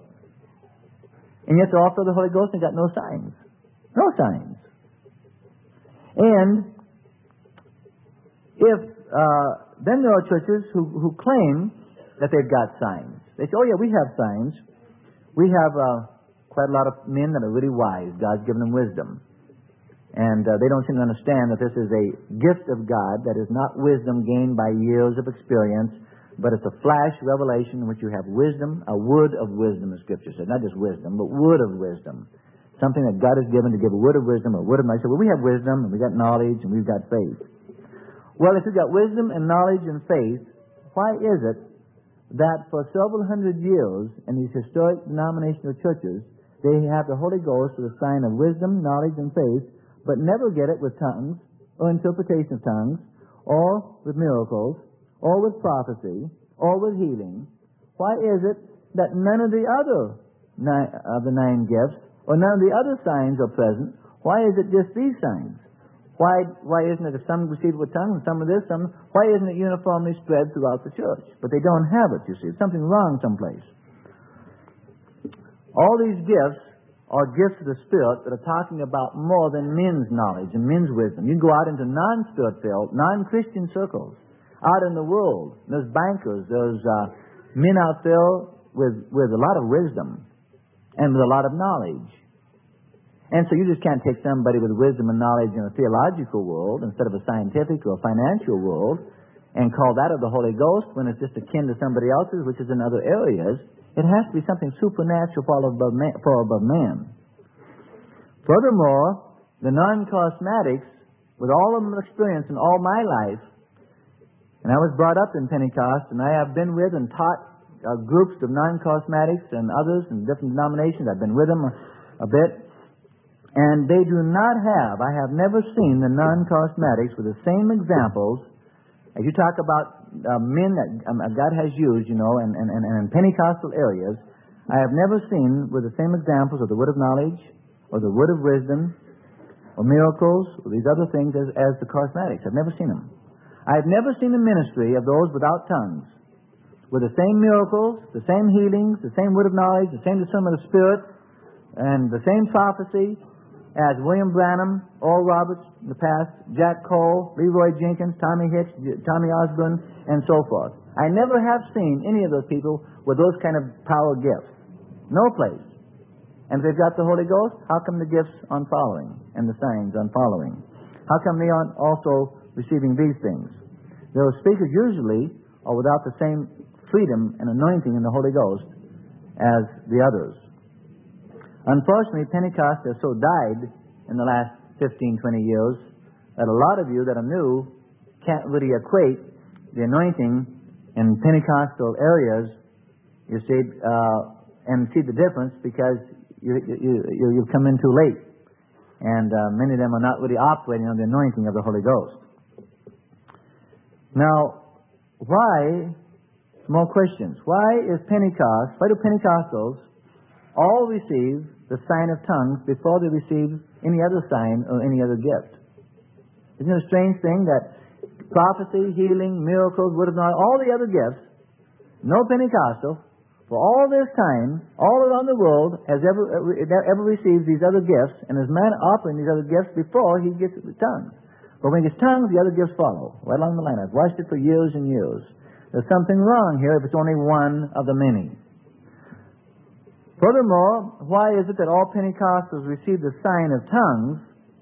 And yet they're all filled with the Holy Ghost and got no signs. No signs. And if uh, then there are churches who, who claim that they've got signs. They say, oh yeah, we have signs. We have uh, quite a lot of men that are really wise. God's given them wisdom. And uh, they don't seem to understand that this is a gift of God that is not wisdom gained by years of experience, but it's a flash revelation in which you have wisdom, a word of wisdom, the Scripture says. Not just wisdom, but word of wisdom. Something that God has given to give a word of wisdom, a word of knowledge. So, well, we have wisdom, and we've got knowledge, and we've got faith. Well, if you've got wisdom and knowledge and faith, why is it that for several hundred years in these historic denominational churches, they have the Holy Ghost as a sign of wisdom, knowledge, and faith, but never get it with tongues, or interpretation of tongues, or with miracles, or with prophecy, or with healing? Why is it that none of the other nine, of the nine gifts, or none of the other signs are present? Why is it just these signs? Why, why isn't it if some receive it with tongues and some with this, some, why isn't it uniformly spread throughout the church? But they don't have it, you see. There's something wrong someplace. All these gifts are gifts of the Spirit that are talking about more than men's knowledge and men's wisdom. You can go out into non-Spirit-filled, non-Christian circles, out in the world. There's bankers, there's uh, men out there with, with a lot of wisdom and with a lot of knowledge. And so you just can't take somebody with wisdom and knowledge in a theological world instead of a scientific or financial world and call that of the Holy Ghost when it's just akin to somebody else's, which is in other areas. It has to be something supernatural far above man. Far above man. Furthermore, the non-charismatics, with all of my experience in all my life, and I was brought up in Pentecost, and I have been with and taught uh, groups of non-charismatics and others in different denominations. I've been with them a, a bit. And they do not have, I have never seen the non-charismatics with the same examples. As you talk about uh, men that um, God has used, you know, and, and, and in Pentecostal areas, I have never seen with the same examples of the word of knowledge or the word of wisdom or miracles or these other things as, as the charismatics. I've never seen them. I've never seen the ministry of those without tongues with the same miracles, the same healings, the same word of knowledge, the same discernment of spirit, and the same prophecy as William Branham, Oral Roberts in the past, Jack Cole, Leroy Jenkins, Tommy Hicks, Tommy Osborne, and so forth. I never have seen any of those people with those kind of power gifts. No place. And if they've got the Holy Ghost, how come the gifts aren't following and the signs aren't following? How come they aren't also receiving these things? Those speakers usually are without the same freedom and anointing in the Holy Ghost as the others. Unfortunately, Pentecost has so died in the last fifteen, twenty years that a lot of you that are new can't really equate the anointing in Pentecostal areas, you see, uh, and see the difference because you, you, you, you've come in too late. And uh, many of them are not really operating on the anointing of the Holy Ghost. Now, why, more questions, why is Pentecost, why do Pentecostals all receive the sign of tongues before they receive any other sign or any other gift? Isn't it a strange thing that prophecy, healing, miracles, word of knowledge, all the other gifts, no Pentecostal, for all this time, all around the world, has ever ever received these other gifts, and is man offering these other gifts before he gets the tongues. But when he gets tongues, the other gifts follow, right along the line. I've watched it for years and years. There's something wrong here if it's only one of the many. Furthermore, why is it that all Pentecostals receive the sign of tongues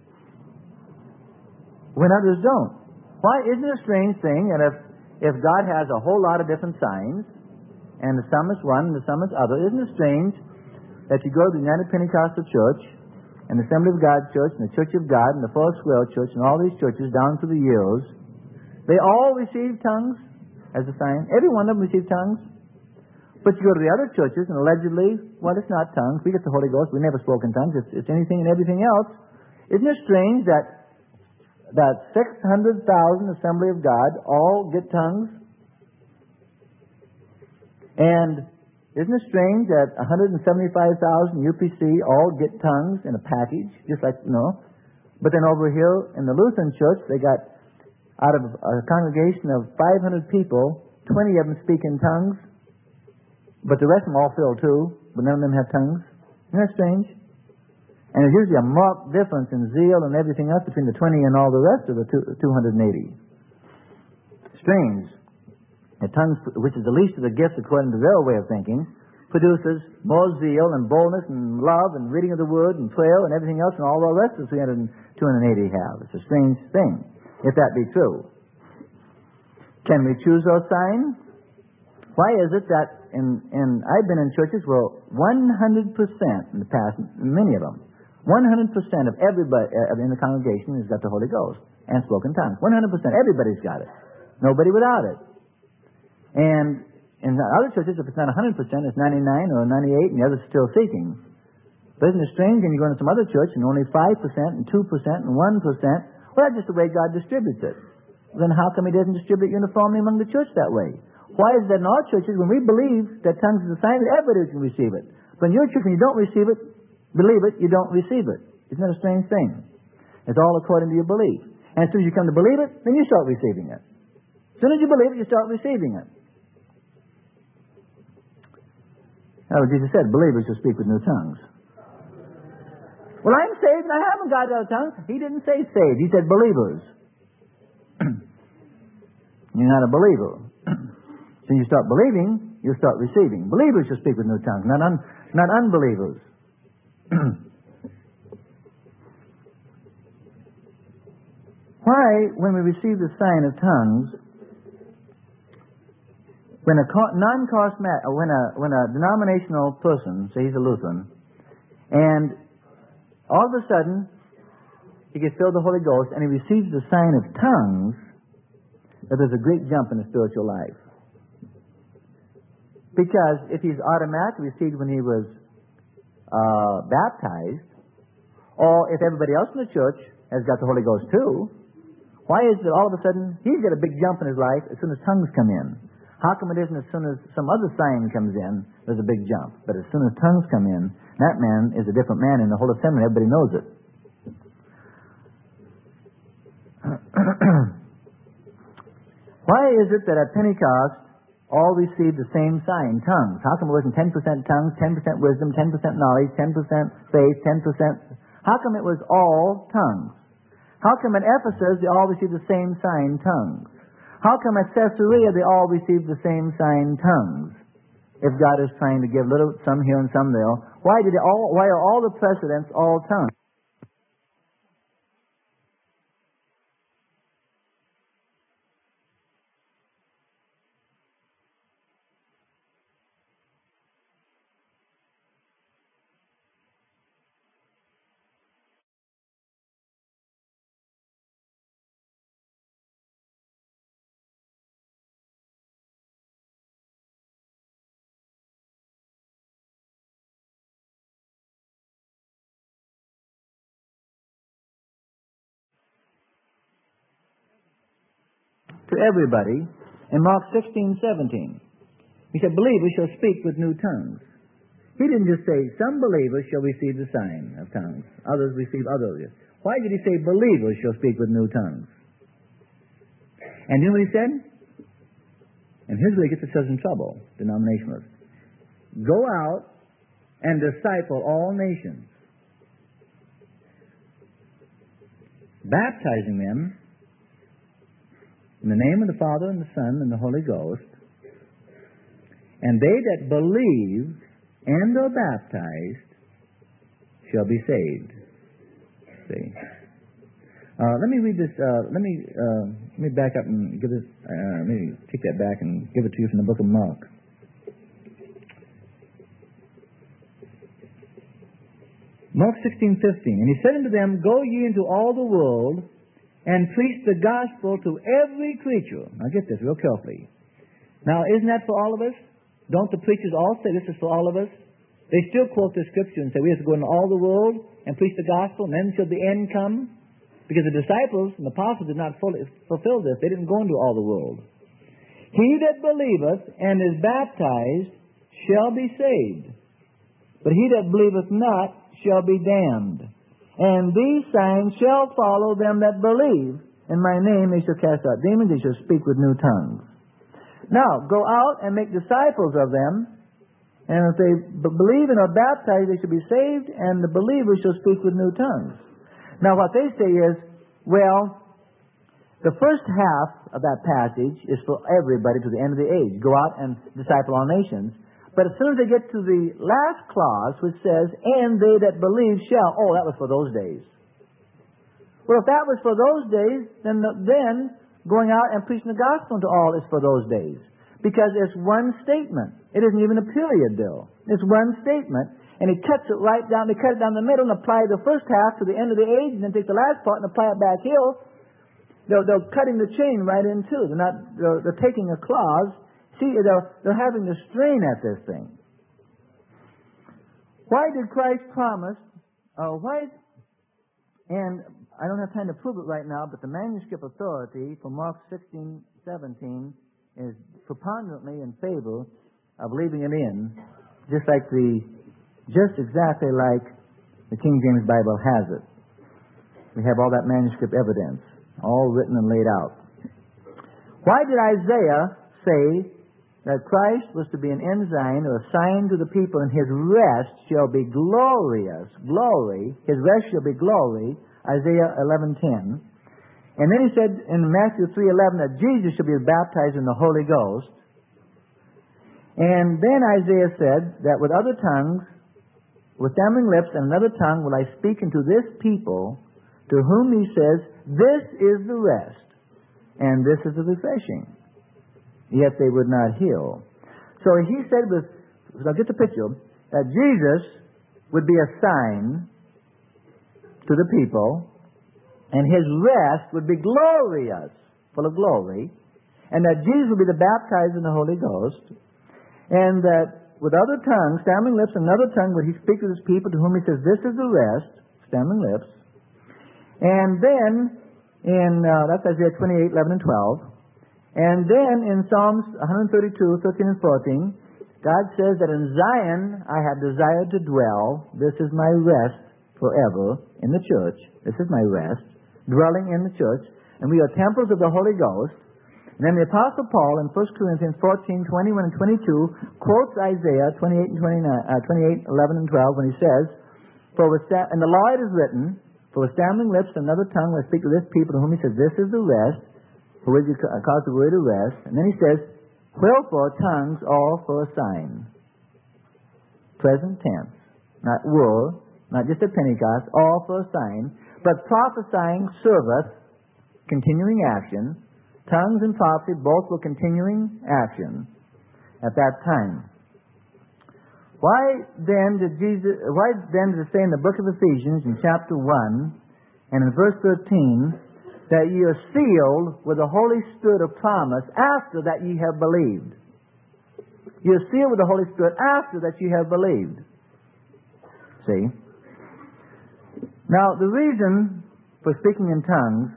when others don't? Why isn't it a strange thing that if, if God has a whole lot of different signs, and the some is one and the some is other, isn't it strange that you go to the United Pentecostal Church and the Assembly of God Church and the Church of God and the Four Square Church and all these churches down through the years, they all receive tongues as a sign? Every one of them receive tongues. But you go to the other churches, and allegedly, well, it's not tongues. We get the Holy Ghost. We never spoke in tongues. It's, it's anything and everything else. Isn't it strange that that six hundred thousand Assembly of God all get tongues? And isn't it strange that one hundred seventy-five thousand U P C all get tongues in a package, just like, you know? But then over here in the Lutheran Church, they got, out of a congregation of five hundred people, twenty of them speak in tongues. But the rest of them all fill too, but none of them have tongues. Isn't that strange? And there's usually a marked difference in zeal and everything else between the twenty and all the rest of the two hundred eighty. Strange. The tongues, which is the least of the gifts according to their way of thinking, produces more zeal and boldness and love and reading of the Word and prayer and everything else than all the rest of the two hundred eighty have. It's a strange thing, if that be true. Can we choose our sign? Why is it that in, in I've been in churches where one hundred percent in the past, many of them, one hundred percent of everybody uh, in the congregation has got the Holy Ghost and spoken tongues. one hundred percent. Everybody's got it. Nobody without it. And in the other churches, if it's not one hundred percent, it's ninety-nine or ninety-eight, and the others still seeking. But isn't it strange when you go into some other church and only five percent and two percent and one percent? Well, that's just the way God distributes it. Then how come He doesn't distribute uniformly among the church that way? Why is it that in our churches, when we believe that tongues is a sign, that everybody can receive it? But in your church, when you don't receive it, believe it, you don't receive it. Isn't that a strange thing? It's all according to your belief. And as soon as you come to believe it, then you start receiving it. As soon as you believe it, you start receiving it. That's what Jesus said, believers shall speak with new tongues. Well, I'm saved and I haven't got other tongues. He didn't say saved. He said believers. You're not a believer. So you start believing, you start receiving. Believers shall speak with new tongues, not, un, not unbelievers. Why, when we receive the sign of tongues, when a non-charismatic, when a when a denominational person, say he's a Lutheran, and all of a sudden he gets filled with the Holy Ghost and he receives the sign of tongues, that there's a great jump in his spiritual life. Because if he's automatically received when he was uh, baptized, Or if everybody else in the church has got the Holy Ghost too, why is it all of a sudden he's got a big jump in his life as soon as tongues come in? How come it isn't as soon as some other sign comes in, there's a big jump? But as soon as tongues come in, that man is a different man in the whole assembly. Everybody knows it. Why is it that at Pentecost all received the same sign, tongues? How come it wasn't ten percent tongues, ten percent wisdom, ten percent knowledge, ten percent faith, ten percent... How come it was all tongues? How come at Ephesus they all received the same sign, tongues? How come at Caesarea they all received the same sign, tongues? If God is trying to give little, some here and some there, why did it all? Why are all the precedents all tongues? To everybody in Mark sixteen seventeen. He said, believers shall speak with new tongues. He didn't just say, some believers shall receive the sign of tongues. Others receive other. Why did he say believers shall speak with new tongues? And you know what he said? And here's where he gets us in trouble, denominationalists. Go out and disciple all nations, baptizing them in the name of the Father and the Son and the Holy Ghost, and they that believe and are baptized shall be saved. See? Uh, let me read this. Uh, let me uh, let me back up and give this. Uh, let me take that back and give it to you from the book of Mark. Mark sixteen fifteen. And he said unto them, go ye into all the world and preach the gospel to every creature. Now get this real carefully. Now, isn't that for all of us? Don't the preachers all say this is for all of us? They still quote the scripture and say we have to go into all the world and preach the gospel, and then shall the end come? Because the disciples and the apostles did not fully fulfill this. They didn't go into all the world. He that believeth and is baptized shall be saved, but he that believeth not shall be damned. And these signs shall follow them that believe. In my name they shall cast out demons, they shall speak with new tongues. Now, go out and make disciples of them, and if they b- believe and are baptized, they shall be saved, and the believers shall speak with new tongues. Now, what they say is, well, the first half of that passage is for everybody to the end of the age. Go out and disciple all nations. But as soon as they get to the last clause, which says, and they that believe shall, oh, that was for those days. Well, if that was for those days, then then going out and preaching the gospel to all is for those days. Because it's one statement. It isn't even a period, Bill. It's one statement, and he cuts it right down. They cut it down the middle and apply the first half to the end of the age, and then take the last part and apply it back here. They're, they're cutting the chain right in two. They're not. They're, they're taking a clause. See, they're, they're having to strain at this thing. Why did Christ promise? Uh, why? And I don't have time to prove it right now, but the manuscript authority for Mark sixteen seventeen is preponderantly in favor of leaving it in, just like the, just exactly like the King James Bible has it. We have all that manuscript evidence, all written and laid out. Why did Isaiah say that Christ was to be an ensign or a sign to the people, and his rest shall be glorious, glory, his rest shall be glory, Isaiah eleven ten. And then he said in Matthew three eleven that Jesus shall be baptized in the Holy Ghost. And then Isaiah said that with other tongues, with stammering lips and another tongue will I speak unto this people, to whom he says, this is the rest, and this is the refreshing. Yet they would not heal. So he said, with, I'll get the picture, that Jesus would be a sign to the people, and his rest would be glorious, full of glory, and that Jesus would be the baptized in the Holy Ghost, and that with other tongues, stammering lips, and another tongue would he speak to his people, to whom he says, this is the rest, stammering lips. And then in, uh, that's Isaiah twenty-eight, eleven, and twelve. And then in Psalms one thirty-two, thirteen, and fourteen, God says that in Zion I have desired to dwell. This is my rest forever in the church. This is my rest, dwelling in the church. And we are temples of the Holy Ghost. And then the Apostle Paul in First Corinthians fourteen, twenty-one, and twenty-two quotes Isaiah twenty-eight, and twenty-nine, uh, twenty-eight, eleven, and twelve when he says, "For with sta- and the law it is written, for with stammering lips and another tongue will I speak to this people to whom he says, this is the rest, for which you ca- cause the word to rest." And then he says, "Wherefore tongues all for a sign." Present tense. Not were, not just at Pentecost, all for a sign. But prophesying serveth, continuing action. Tongues and prophecy both were continuing action at that time. Why then did Jesus? Why then did it say in the book of Ephesians in chapter one and in verse thirteen that ye are sealed with the Holy Spirit of promise after that ye have believed? You are sealed with the Holy Spirit after that you have believed. See? Now, the reason for speaking in tongues,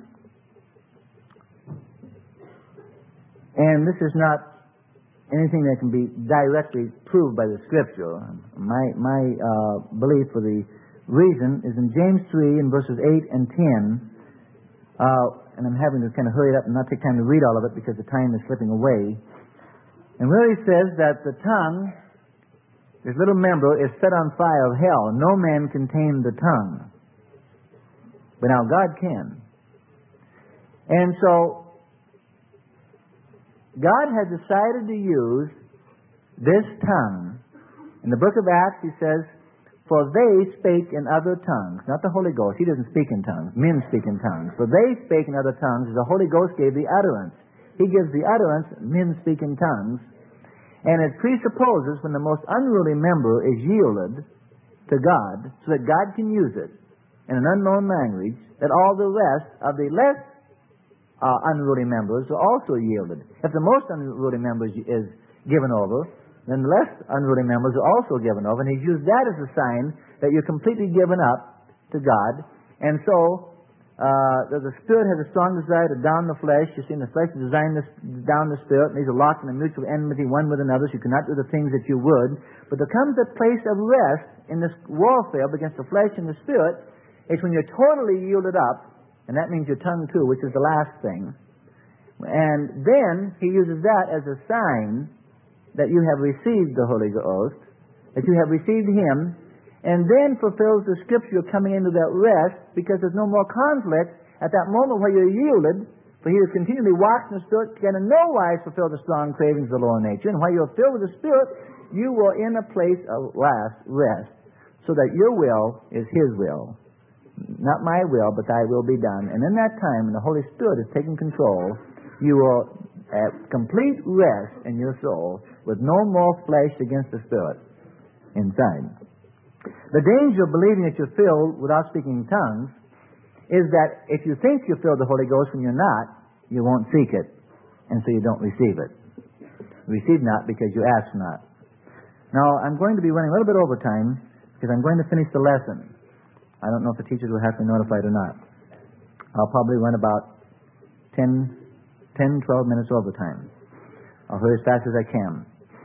and this is not anything that can be directly proved by the Scripture. My my uh, belief for the reason is in James three in verses eight and ten. Uh, and I'm having to kind of hurry it up and not take time to read all of it because the time is slipping away. And where he says that the tongue, this little member, is set on fire of hell. No man can tame the tongue. But now God can. And so God had decided to use this tongue. In the book of Acts, he says, "For they spake in other tongues." Not the Holy Ghost. He doesn't speak in tongues. Men speak in tongues. "For they spake in other tongues," as the Holy Ghost gave the utterance. He gives the utterance, men speak in tongues. And it presupposes when the most unruly member is yielded to God, so that God can use it in an unknown language, that all the rest of the less uh, unruly members are also yielded. If the most unruly member is given over, then the less unruly members are also given over. And he's used that as a sign that you're completely given up to God. And so Uh, the Spirit has a strong desire to down the flesh. You see, the flesh is designed to down the Spirit, and these are locked in a mutual enmity one with another, so you cannot do the things that you would. But there comes a place of rest in this warfare against the flesh and the Spirit. It's when you're totally yielded up, and that means your tongue too, which is the last thing. And then He uses that as a sign that you have received the Holy Ghost, that you have received Him, and then fulfills the Scripture coming into that rest, because there's no more conflict at that moment where you're yielded, for He is continually walking the Spirit, can in no wise fulfill the strong cravings of the lower nature. And while you're filled with the Spirit, you are in a place of last rest, so that your will is His will. Not my will, but Thy will be done. And in that time, when the Holy Spirit is taking control, you are at complete rest in your soul, with no more flesh against the Spirit inside. The danger of believing that you're filled without speaking in tongues is that if you think you're filled with the Holy Ghost when you're not, you won't seek it, and so you don't receive it. Receive not because you ask not. Now, I'm going to be running a little bit over time because I'm going to finish the lesson. I don't know if the teachers will have to be notified or not. I'll probably run about ten, ten, twelve minutes over time. I'll hurry as fast as I can.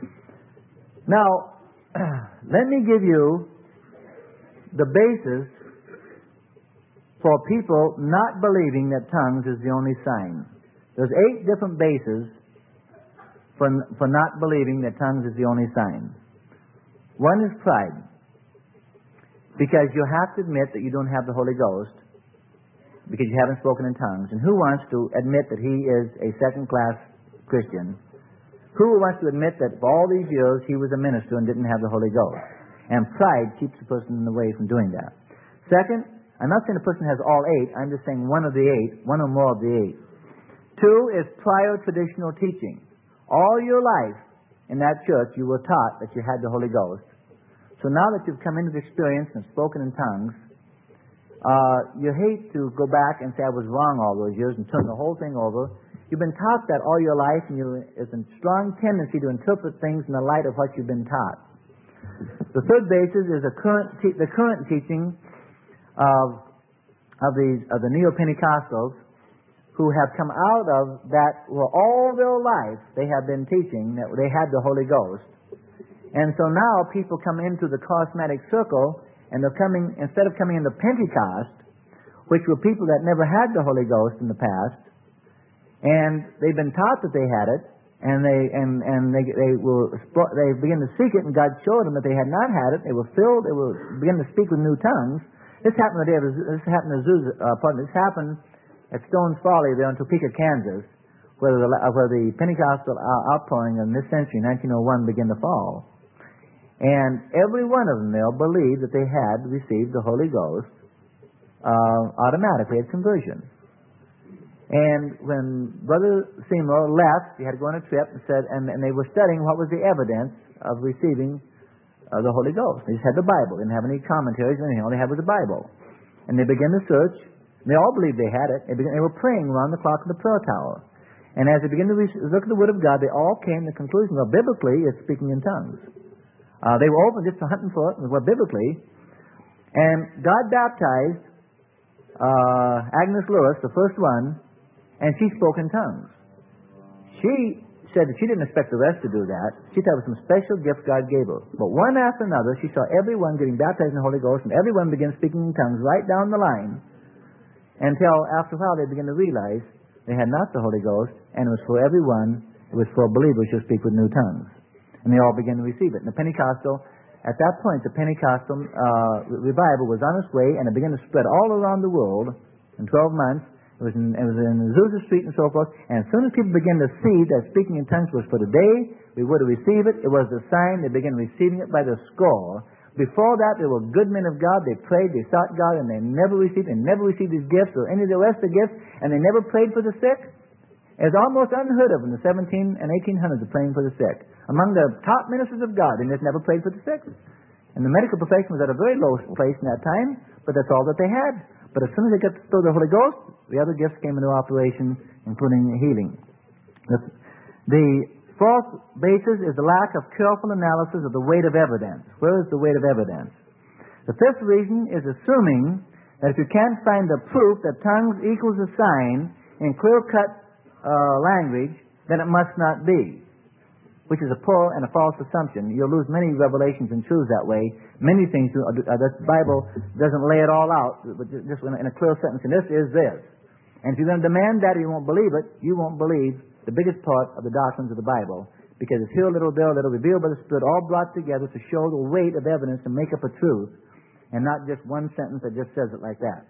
Now, let me give you the basis for people not believing that tongues is the only sign. There's eight different bases for, for not believing that tongues is the only sign. One is pride, because you have to admit that you don't have the Holy Ghost because you haven't spoken in tongues. And who wants to admit that he is a second-class Christian? Who wants to admit that for all these years he was a minister and didn't have the Holy Ghost? And pride keeps the person in the way from doing that. Second, I'm not saying the person has all eight. I'm just saying one of the eight, one or more of the eight. Two is prior traditional teaching. All your life in that church you were taught that you had the Holy Ghost. So now that you've come into the experience and spoken in tongues, uh, you hate to go back and say, I was wrong all those years, and turn the whole thing over. You've been taught that all your life, and you, there's a strong tendency to interpret things in the light of what you've been taught. The third basis is the current, te- the current teaching of of the of the Neo-Pentecostals who have come out of that, well, all their life they have been teaching that they had the Holy Ghost. And so now people come into the charismatic circle, and they're coming, instead of coming into Pentecost, which were people that never had the Holy Ghost in the past, and they've been taught that they had it, and they and and they they will they begin to seek it, and God showed them that they had not had it. They were filled. They will begin to speak with new tongues. This happened the day of this happened to Zeus, uh, pardon, this happened at Stone's Folly there in Topeka, Kansas, where the uh, where the Pentecostal uh, outpouring in this century, nineteen oh one, began to fall. And every one of them there believed that they had received the Holy Ghost uh, automatically at conversion. And when Brother Seymour left, he had to go on a trip, and said, and, and they were studying what was the evidence of receiving uh, the Holy Ghost. They just had the Bible. They didn't have any commentaries or anything. All they had was the Bible. And they began to search. And they all believed they had it. They, began, they were praying around the clock of the prayer tower. And as they began to re- look at the Word of God, they all came to the conclusion, well, biblically, it's speaking in tongues. Uh, they were open just to hunting for it, well, biblically. And God baptized uh, Agnes Lewis, the first one, and she spoke in tongues. She said that she didn't expect the rest to do that. She thought it was some special gift God gave her. But one after another, she saw everyone getting baptized in the Holy Ghost, and everyone began speaking in tongues right down the line, until after a while they began to realize they had not the Holy Ghost, and it was for everyone, it was for believers who speak with new tongues. And they all began to receive it. And the Pentecostal, at that point, the Pentecostal uh, revival was on its way, and it began to spread all around the world in twelve months. It was in, it was in Azusa Street and so forth. And as soon as people began to see that speaking in tongues was for today, we were to receive it. It was the sign. They began receiving it by the score. Before that, they were good men of God. They prayed, they sought God, and they never received, and never received His gifts or any of the rest of the gifts, and they never prayed for the sick. It's almost unheard of in the seventeen and eighteen hundreds of praying for the sick. Among the top ministers of God, they just never prayed for the sick. And the medical profession was at a very low place in that time, but that's all that they had. But as soon as they got to throw the Holy Ghost, the other gifts came into operation, including healing. The, the fourth basis is the lack of careful analysis of the weight of evidence. Where is the weight of evidence? The fifth reason is assuming that if you can't find the proof that tongues equals a sign in clear-cut uh, language, then it must not be, which is a poor and a false assumption. You'll lose many revelations and truths that way. Many things, uh, the Bible doesn't lay it all out, but just in a clear sentence, and this is this. And if you're going to demand that or you won't believe it, you won't believe the biggest part of the doctrines of the Bible, because it's here a little, there a little, revealed by the Spirit, all brought together to show the weight of evidence to make up a truth, and not just one sentence that just says it like that.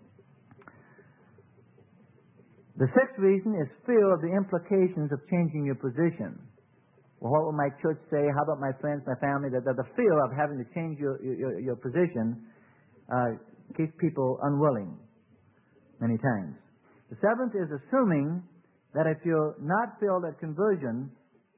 The sixth reason is fear of the implications of changing your position. Well, what will my church say? How about my friends, my family? The, the, the fear of having to change your, your, your position uh, keeps people unwilling many times. The seventh is assuming that if you're not filled at conversion,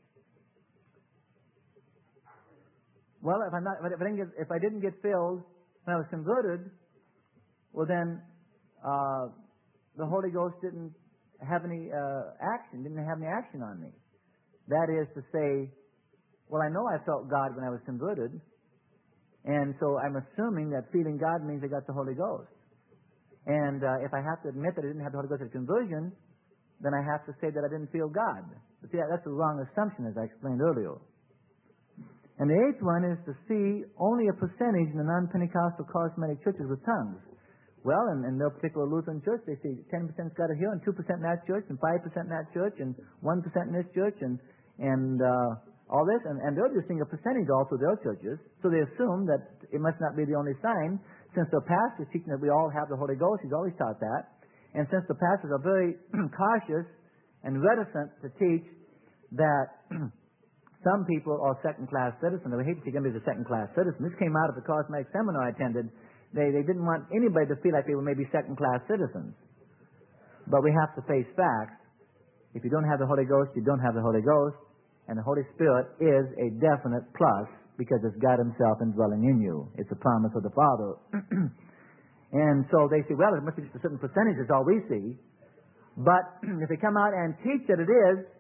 well, if, I'm not, if, I didn't get, if I didn't get filled when I was converted, well then uh, the Holy Ghost didn't have any uh, action, didn't have any action on me. That is to say, well, I know I felt God when I was converted, and so I'm assuming that feeling God means I got the Holy Ghost. And uh, if I have to admit that I didn't have the Holy Ghost at conversion, then I have to say that I didn't feel God. But see, that's a wrong assumption, as I explained earlier. And the eighth one is to see only a percentage in the non-Pentecostal charismatic churches with tongues. Well, in, in their particular Lutheran church, they see ten percent's got it here, and two percent in that church, and five percent in that church, and one percent in this church, and and uh, all this, and, and they're just seeing a percentage all through their churches, so they assume that it must not be the only sign, since their pastor is teaching that we all have the Holy Ghost. He's always taught that. And since the pastors are very cautious and reticent to teach that some people are second-class citizens, they hate to see them as a second-class citizen. This came out of the charismatic seminar I attended. They, they didn't want anybody to feel like they were maybe second-class citizens. But we have to face facts. If you don't have the Holy Ghost, you don't have the Holy Ghost. And the Holy Spirit is a definite plus, because it's God Himself indwelling in you. It's a promise of the Father. And so they say, well, it must be just a certain percentage, that's all we see. But if they come out and teach that it is,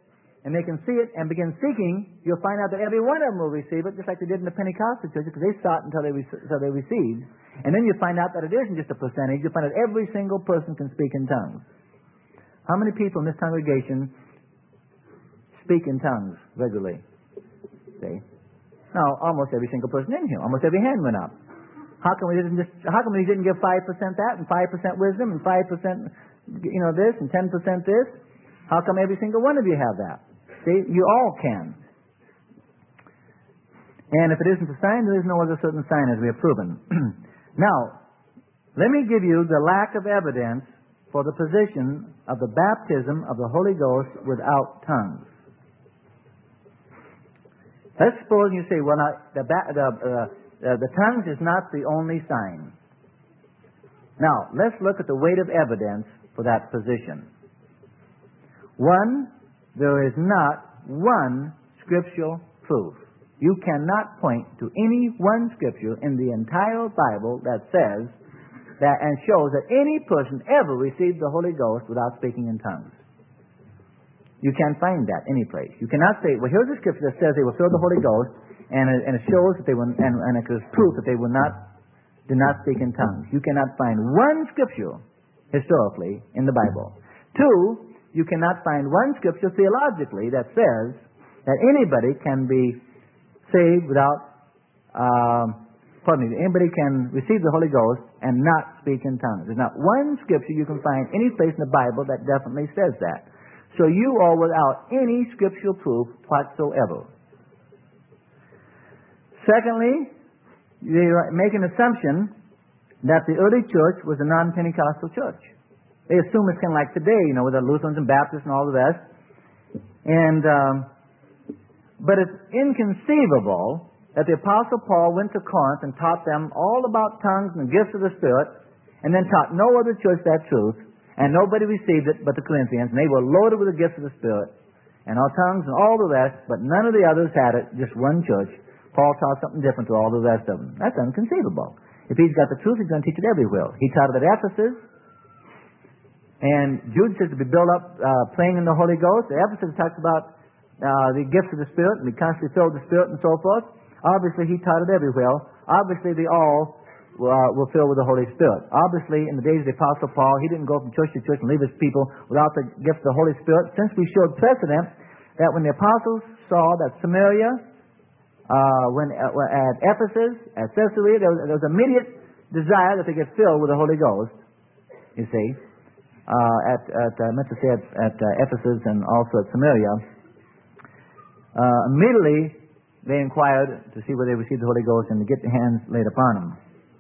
and they can see it and begin seeking, you'll find out that every one of them will receive it, just like they did in the Pentecostal churches, because they sought until they, re- until they received. And then you find out that it isn't just a percentage. You find out every single person can speak in tongues. How many people in this congregation speak in tongues regularly? See? Now, almost every single person in here. Almost every hand went up. How come we didn't just? How come we didn't give five percent that and five percent wisdom and five percent, you know, this and ten percent this? How come every single one of you have that? See, you all can. And if it isn't a sign, there is no other certain sign, as we have proven. Now, let me give you the lack of evidence for the position of the baptism of the Holy Ghost without tongues. Let's suppose you say, well, now, the, the, uh, uh, the tongues is not the only sign. Now, let's look at the weight of evidence for that position. One, there is not one scriptural proof. You cannot point to any one scripture in the entire Bible that says that and shows that any person ever received the Holy Ghost without speaking in tongues. You can't find that any place. You cannot say, well, here's a scripture that says they will fill the Holy Ghost, and it, and it shows that they will, and, and it is proof that they will not, did not speak in tongues. You cannot find one scripture historically in the Bible. Two, you cannot find one scripture theologically that says that anybody can be saved without, um, pardon me, anybody can receive the Holy Ghost and not speak in tongues. There's not one scripture you can find any place in the Bible that definitely says that. So you are without any scriptural proof whatsoever. Secondly, they make an assumption that the early church was a non-Pentecostal church. They assume it's kind of like today, you know, with the Lutherans and Baptists and all the rest. And, um, but it's inconceivable that the Apostle Paul went to Corinth and taught them all about tongues and the gifts of the Spirit, and then taught no other church that truth, and nobody received it but the Corinthians, and they were loaded with the gifts of the Spirit, and all tongues and all the rest, but none of the others had it, just one church. Paul taught something different to all the rest of them. That's inconceivable. If he's got the truth, he's going to teach it everywhere. He taught it at Ephesus, and Jude says to be built up uh, praying in the Holy Ghost. At Ephesus talks about uh, the gifts of the Spirit, and be constantly filled with the Spirit and so forth. Obviously, he taught it everywhere. Obviously, they all uh, were filled with the Holy Spirit. Obviously, in the days of the Apostle Paul, he didn't go from church to church and leave his people without the gift of the Holy Spirit, since we showed precedent that when the apostles saw that Samaria, uh, when uh, at Ephesus, at Caesarea, there was, there was immediate desire that they get filled with the Holy Ghost, you see, uh, at, at uh, I meant to say at, at uh, Ephesus and also at Samaria. Uh, immediately, they inquired to see whether they received the Holy Ghost and to get their hands laid upon them.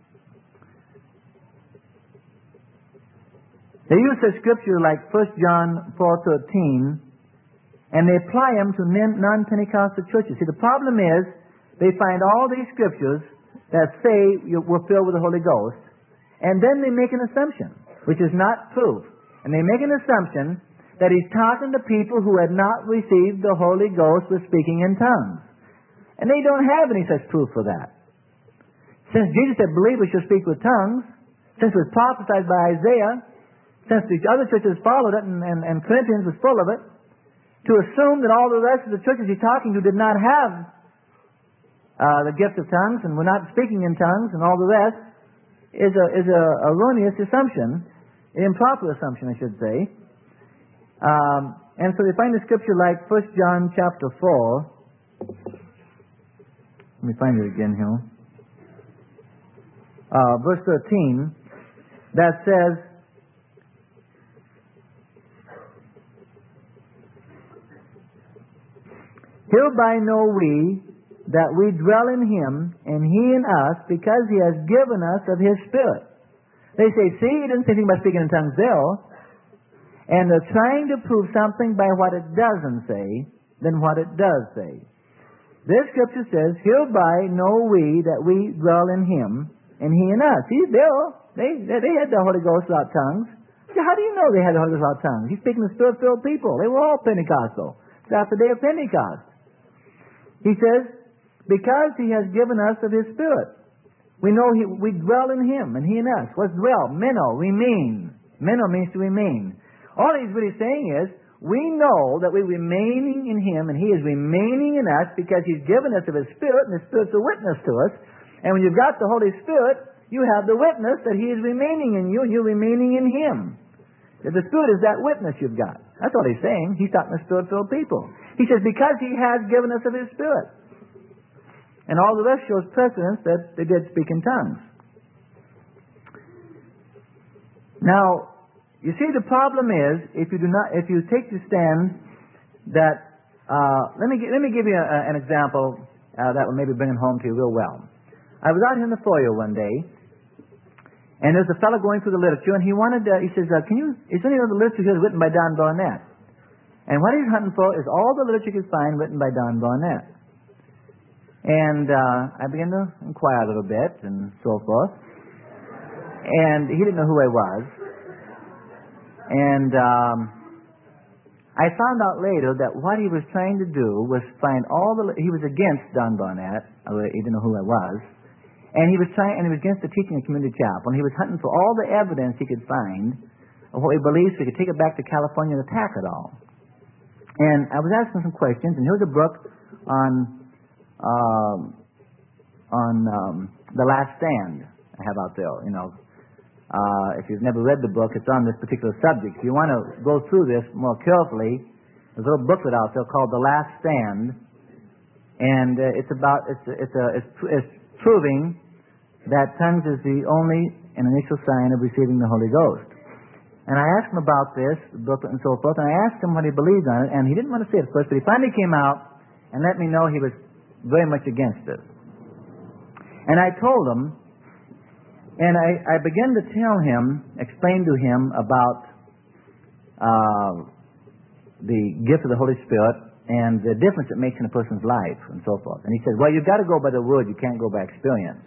They use such scripture like First John four thirteen, and they apply them to non-Pentecostal churches. See, the problem is they find all these scriptures that say you were filled with the Holy Ghost, and then they make an assumption, which is not proof. And they make an assumption that he's talking to people who had not received the Holy Ghost with speaking in tongues. And they don't have any such proof for that. Since Jesus said believers should speak with tongues, since it was prophesied by Isaiah, since the other churches followed it and, and, and Corinthians was full of it, to assume that all the rest of the churches he's talking to did not have uh, the gift of tongues and were not speaking in tongues and all the rest is a is a erroneous assumption, an improper assumption, I should say. Um, and so they find the scripture like First John chapter four. Let me find it again here. Uh, verse thirteen, that says, "Hereby know we that we dwell in Him, and He in us, because He has given us of His Spirit." They say, see, He didn't say anything about speaking in tongues there. And they're trying to prove something by what it doesn't say than what it does say. This scripture says, "Hereby know we that we dwell in Him, and He in us." He's there. They, they had the Holy Ghost without tongues. So how do you know they had the Holy Ghost without tongues? He's speaking to Spirit-filled people. They were all Pentecostal. It's after the day of Pentecost. He says, because He has given us of His Spirit. We know he, we dwell in Him, and He in us. What's dwell? Meno, remain. Meno means to remain. All He's really saying is, We know that we're remaining in Him and He is remaining in us because He's given us of His Spirit, and the Spirit's a witness to us. And when you've got the Holy Spirit, you have the witness that He is remaining in you and you're remaining in Him. The Spirit is that witness you've got. That's what He's saying. He's talking to Spirit-filled people. He says, because He has given us of His Spirit. And all the rest shows precedence that they did speak in tongues. Now, you see, the problem is, if you do not, if you take the stand that, uh, let me let me give you a, an example uh, that will maybe bring it home to you real well. I was out here in the foyer one day, and there's a fellow going through the literature, and he wanted, uh, he says, uh, "Can you? Is there any other literature here written by Don Barnett?" And what he's hunting for is all the literature he could find written by Don Barnett. And uh, I began to inquire a little bit, and so forth. And he didn't know who I was. And um, I found out later that what he was trying to do was find all the... He was against Don Barnett. He didn't know who I was. And he was trying, and he was against the teaching of Community Chapel. And he was hunting for all the evidence he could find of what he believes, so he could take it back to California and attack it all. And I was asking some questions, and here's a book on um, on um, The Last Stand I have out there, you know. Uh, if you've never read the book, it's on this particular subject. If you want to go through this more carefully, there's a little booklet out there called The Last Stand, and uh, it's about it's it's, a, it's it's proving that tongues is the only and initial sign of receiving the Holy Ghost. And I asked him about this, the booklet and so forth, and I asked him what he believed on it, and he didn't want to say it first, but he finally came out and let me know he was very much against it. And I told him. And I, I began to tell him, explain to him about uh, the gift of the Holy Spirit and the difference it makes in a person's life and so forth. And he said, well, you've got to go by the Word. You can't go by experience.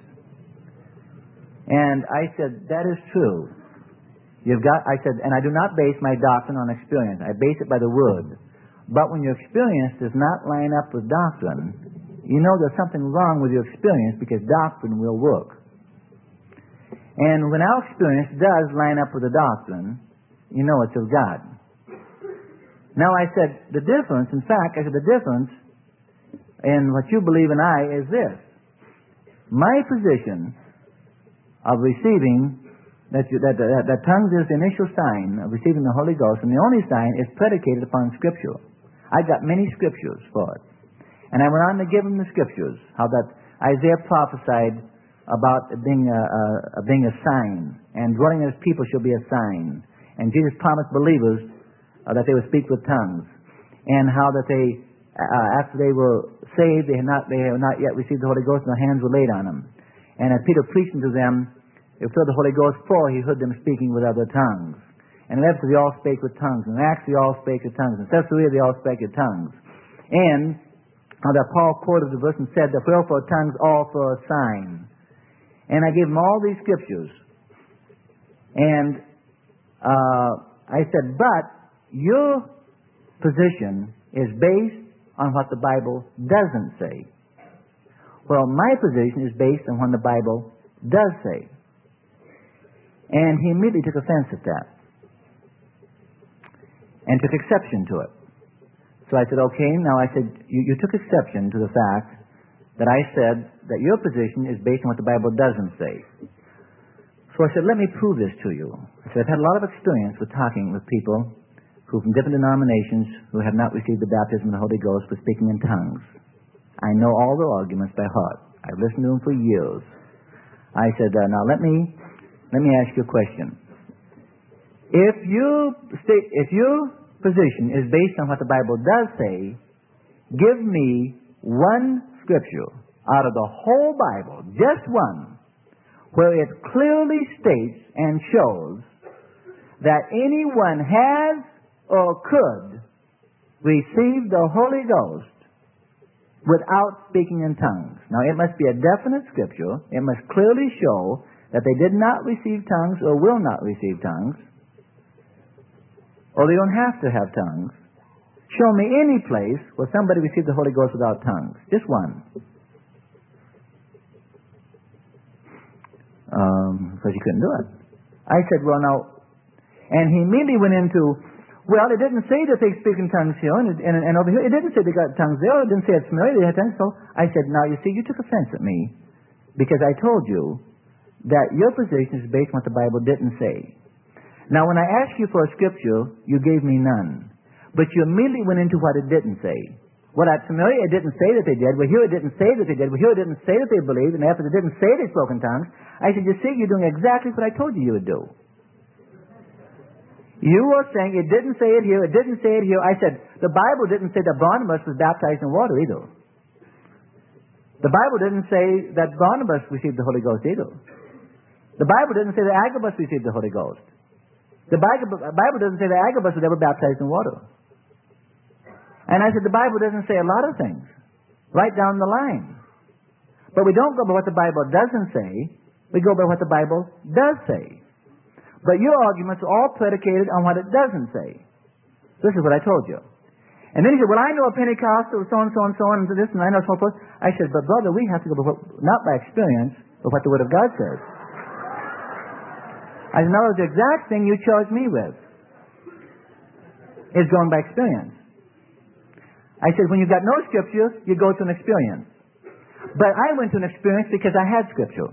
And I said, that is true. You've got, I said, and I do not base my doctrine on experience. I base it by the Word. But when your experience does not line up with doctrine, you know there's something wrong with your experience because doctrine will work. And when our experience does line up with the doctrine, you know it's of God. Now I said, the difference, in fact, I said the difference in what you believe and I is this. My position of receiving, that, you, that, that, that tongues is the initial sign of receiving the Holy Ghost, and the only sign is predicated upon Scripture. I got many Scriptures for it. And I went on to give them the Scriptures, how that Isaiah prophesied about being a, a, being a sign, and dwelling as people shall be a sign. And Jesus promised believers uh, that they would speak with tongues, and how that they, uh, after they were saved, they had not they had not yet received the Holy Ghost, and their hands were laid on them. And as Peter preached to them, they filled the Holy Ghost for, he heard them speaking with other tongues. And in Ephesus they all spake with tongues, and in Acts they all spake with tongues, and in Caesarea they all spake with tongues. And how that Paul quoted the verse and said, the wherefore tongues all for a sign. And I gave him all these Scriptures. And uh, I said, but your position is based on what the Bible doesn't say. Well, my position is based on what the Bible does say. And he immediately took offense at that. And took exception to it. So I said, okay, now I said, you, you took exception to the fact that I said that your position is based on what the Bible doesn't say. So I said, let me prove this to you. I said, I've had a lot of experience with talking with people who from different denominations who have not received the baptism of the Holy Ghost for speaking in tongues. I know all their arguments by heart. I've listened to them for years. I said, uh, now let me let me ask you a question. If you state, if your position is based on what the Bible does say, give me one Scripture out of the whole Bible, just one, where it clearly states and shows that anyone has or could receive the Holy Ghost without speaking in tongues. Now, it must be a definite Scripture. It must clearly show that they did not receive tongues or will not receive tongues, or they don't have to have tongues. Show me any place where somebody received the Holy Ghost without tongues. Just one. Um, because he couldn't do it. I said, well, now, and he immediately went into, Well, it didn't say that they speak in tongues here, and, and, and over here, it didn't say they got tongues there. It didn't say it's familiar, they had tongues. So I said, now, you see, you took offense at me because I told you that your position is based on what the Bible didn't say. Now, when I asked you for a scripture, you gave me none. But you immediately went into what it didn't say. Well, that's familiar. It didn't say that they did. Well, here it didn't say that they did. Well, here it didn't say that they believed. And after it didn't say they spoke in tongues, I said, you see, you're doing exactly what I told you you would do. You were saying it didn't say it here, it didn't say it here. I said, the Bible didn't say that Barnabas was baptized in water either. The Bible didn't say that Barnabas received the Holy Ghost either. The Bible didn't say that Agabus received the Holy Ghost. The Bible doesn't say that Agabus was ever baptized in water. And I said, the Bible doesn't say a lot of things, right down the line. But we don't go by what the Bible doesn't say. We go by what the Bible does say. But your arguments are all predicated on what it doesn't say. This is what I told you. And then he said, well, I know a Pentecostal, so and so and so and this, and I know so forth. I said, but brother, we have to go by what, not by experience, but what the Word of God says. I said, no, the exact thing you charged me with is going by experience. I said, when you've got no scripture, you go to an experience. But I went to an experience because I had scripture.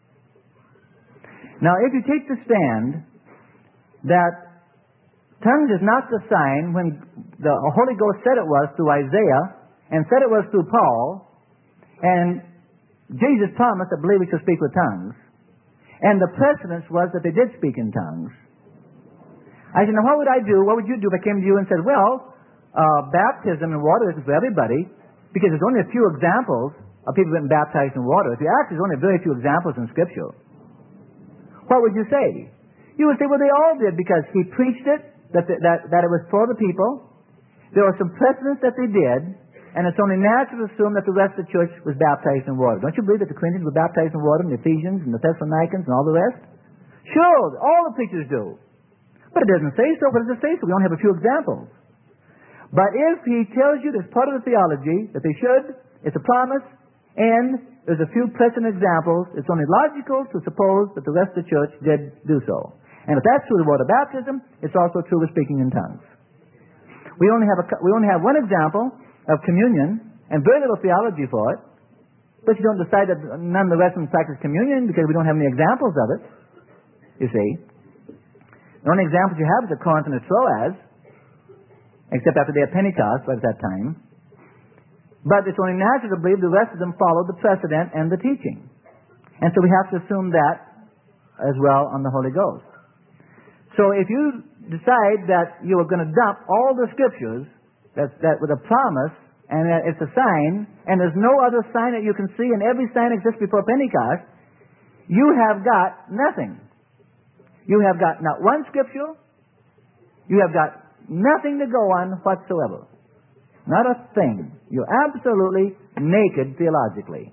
Now, if you take the stand that tongues is not the sign when the Holy Ghost said it was through Isaiah and said it was through Paul, and Jesus promised that believers should speak with tongues, and the precedence was that they did speak in tongues. I said, now what would I do? What would you do if I came to you and said, well, uh, baptism in water isn't for everybody because there's only a few examples of people getting baptized in water. If you ask, there's only very few examples in Scripture. What would you say? You would say, well, they all did because he preached it, that, the, that, that it was for the people. There were some precedents that they did, and it's only natural to assume that the rest of the church was baptized in water. Don't you believe that the Corinthians were baptized in water, and the Ephesians, and the Thessalonians, and all the rest? Sure, all the preachers do. But it doesn't say so. What does it say so? We only have a few examples. But if he tells you there's part of the theology that they should, it's a promise, and there's a few present examples, it's only logical to suppose that the rest of the church did do so. And if that's true of the water baptism, it's also true with speaking in tongues. We only have a, we only have one example of communion and very little theology for it, but you don't decide that none of the rest of them practice communion because we don't have any examples of it, you see. The only examples you have is at Corinth and at Troas, except after the day of Pentecost, right at that time. But it's only natural to believe the rest of them followed the precedent and the teaching. And so we have to assume that as well on the Holy Ghost. So if you decide that you are going to dump all the Scriptures that, that with a promise and that it's a sign, and there's no other sign that you can see, and every sign exists before Pentecost, you have got nothing. You have got not one Scripture. You have got nothing to go on whatsoever. Not a thing. You're absolutely naked theologically.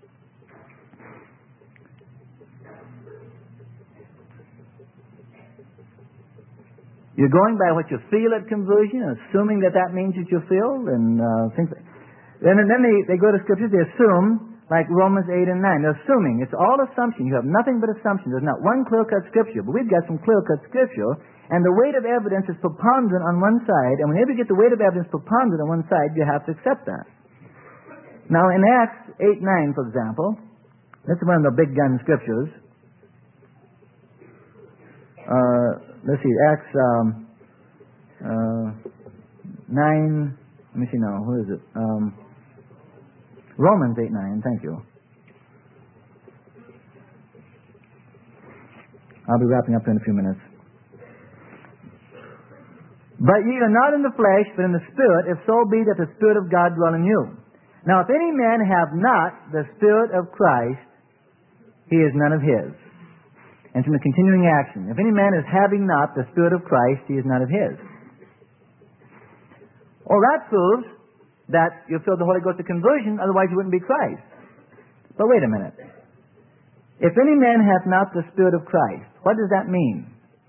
You're going by what you feel at conversion, assuming that that means that you feel, and uh, things. Like, and then they, they go to Scriptures, they assume, like Romans eight and nine. They're assuming. It's all assumption. You have nothing but assumption. There's not one clear-cut Scripture, but we've got some clear-cut Scripture. And the weight of evidence is preponderant on one side, and whenever you get the weight of evidence preponderant on one side, you have to accept that. Now, in Acts eight nine, for example, this is one of the big gun scriptures. Uh, let's see, Acts um, uh, nine, let me see now, who is it? Um, Romans eight nine, thank you. I'll be wrapping up in a few minutes. But ye are not in the flesh, but in the Spirit, if so be that the Spirit of God dwell in you. Now, if any man have not the Spirit of Christ, he is none of his. And from the continuing action, if any man is having not the Spirit of Christ, he is none of his. Well, that proves that you filled the Holy Ghost at conversion, otherwise you wouldn't be Christ. But wait a minute. If any man hath not the Spirit of Christ, what does that mean?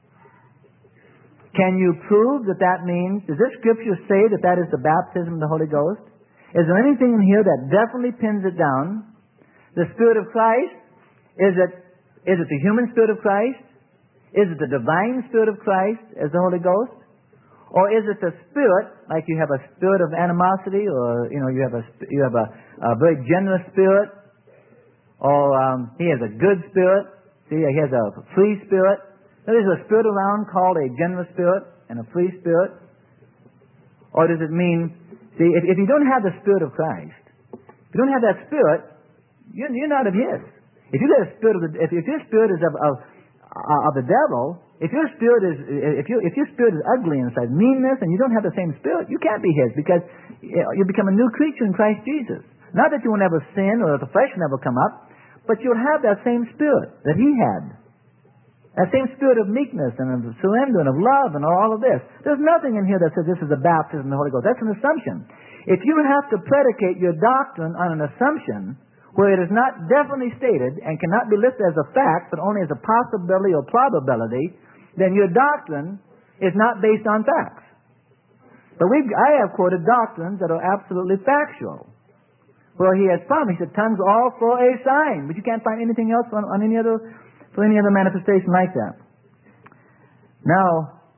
Can you prove that that means, does this Scripture say that that is the baptism of the Holy Ghost? Is there anything in here that definitely pins it down? The Spirit of Christ? Is it, is it the human Spirit of Christ? Is it the divine Spirit of Christ as the Holy Ghost? Or is it the spirit, like you have a spirit of animosity, or you know you have a you have a, a very generous spirit, or um, he has a good spirit. See, he has a free spirit. There's a spirit around called a generous spirit and a free spirit. Or does it mean, see, if, if you don't have the Spirit of Christ, if you don't have that Spirit, you're, you're not of His. If you got a spirit of the, if, if your spirit is of of, of the devil, if your spirit is if you if your spirit is ugly inside, meanness, and you don't have the same Spirit, you can't be His, because you become a new creature in Christ Jesus. Not that you will never sin or that the flesh will never come up, but you'll have that same Spirit that He had. That same spirit of meekness and of surrender and of love and all of this. There's nothing in here that says this is a baptism of the Holy Ghost. That's an assumption. If you have to predicate your doctrine on an assumption where it is not definitely stated and cannot be listed as a fact, but only as a possibility or probability, then your doctrine is not based on facts. But we, I have quoted doctrines that are absolutely factual. Well, he has promised that tongues all for a sign, but you can't find anything else on, on any other for any other manifestation like that. Now,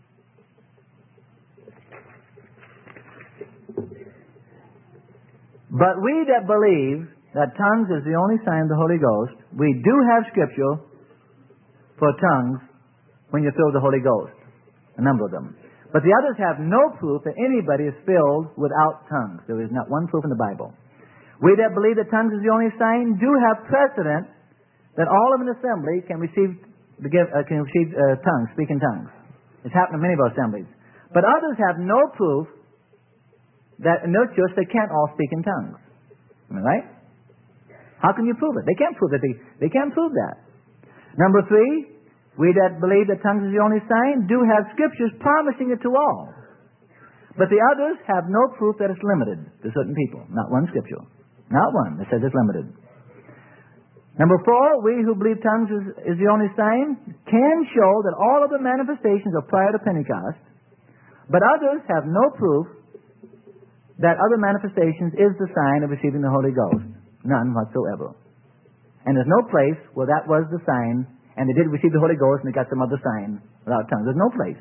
but we that believe that tongues is the only sign of the Holy Ghost, we do have Scripture for tongues when you're filled with the Holy Ghost, a number of them. But the others have no proof that anybody is filled without tongues. There is not one proof in the Bible. We that believe that tongues is the only sign do have precedent that all of an assembly can receive uh, can receive uh, tongues, speak in tongues. It's happened in many of our assemblies. But others have no proof that in their church they can't all speak in tongues. Am I right? How can you prove it? They can't prove it. They, they can't prove that. Number three, we that believe that tongues is the only sign do have Scriptures promising it to all. But the others have no proof that it's limited to certain people. Not one Scripture. Not one that says it's limited. Number four, we who believe tongues is, is the only sign can show that all of the manifestations are prior to Pentecost, but others have no proof that other manifestations is the sign of receiving the Holy Ghost. None whatsoever. And there's no place where that was the sign, and they did receive the Holy Ghost and they got some other sign without tongues. There's no place.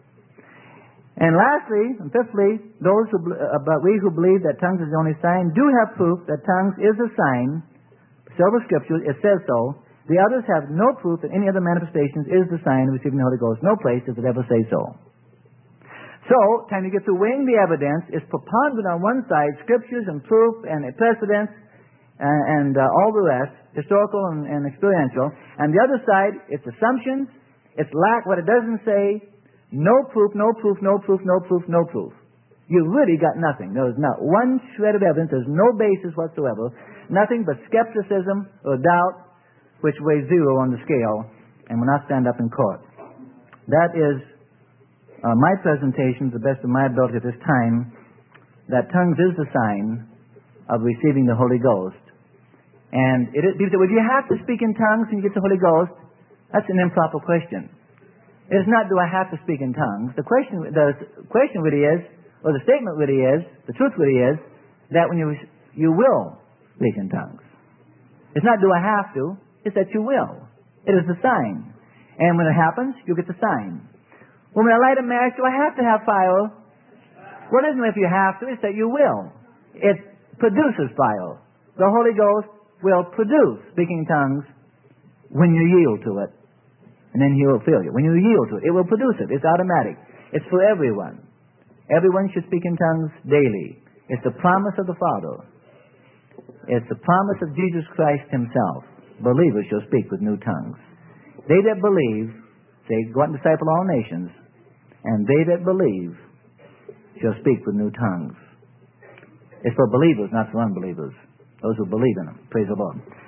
And lastly, and fifthly, those who, uh, but we who believe that tongues is the only sign do have proof that tongues is a sign. Several scriptures, it says so. The others have no proof that any other manifestations is the sign of receiving the Holy Ghost. No place does it ever say so. So, time you get to weighing the evidence, it's preponderant on one side, scriptures and proof and precedents and, and uh, all the rest, historical and, and experiential. And the other side, it's assumptions, it's lack, what it doesn't say, no proof, no proof, no proof, no proof, no proof. You really got nothing. There's not one shred of evidence. There's no basis whatsoever. Nothing but skepticism or doubt, which weighs zero on the scale and will not stand up in court. That is uh, my presentation, to the best of my ability at this time, that tongues is the sign of receiving the Holy Ghost. And it is, people say, well, do you have to speak in tongues when you get the Holy Ghost? That's an improper question. It's not, do I have to speak in tongues? The question, the question really is, or the statement really is, the truth really is, that when you you will speak in tongues. It's not do I have to, it's that you will. It is the sign. And when it happens, you get the sign. When I light a match, do I have to have fire? Well, it isn't if you have to, it's that you will. It produces fire. The Holy Ghost will produce speaking in tongues when you yield to it. And then He will fill you. When you yield to it, it will produce it. It's automatic. It's for everyone. Everyone should speak in tongues daily. It's the promise of the Father. It's the promise of Jesus Christ Himself. Believers shall speak with new tongues. They that believe, say, go out and disciple all nations, and they that believe shall speak with new tongues. It's for believers, not for unbelievers. Those who believe in them. Praise the Lord.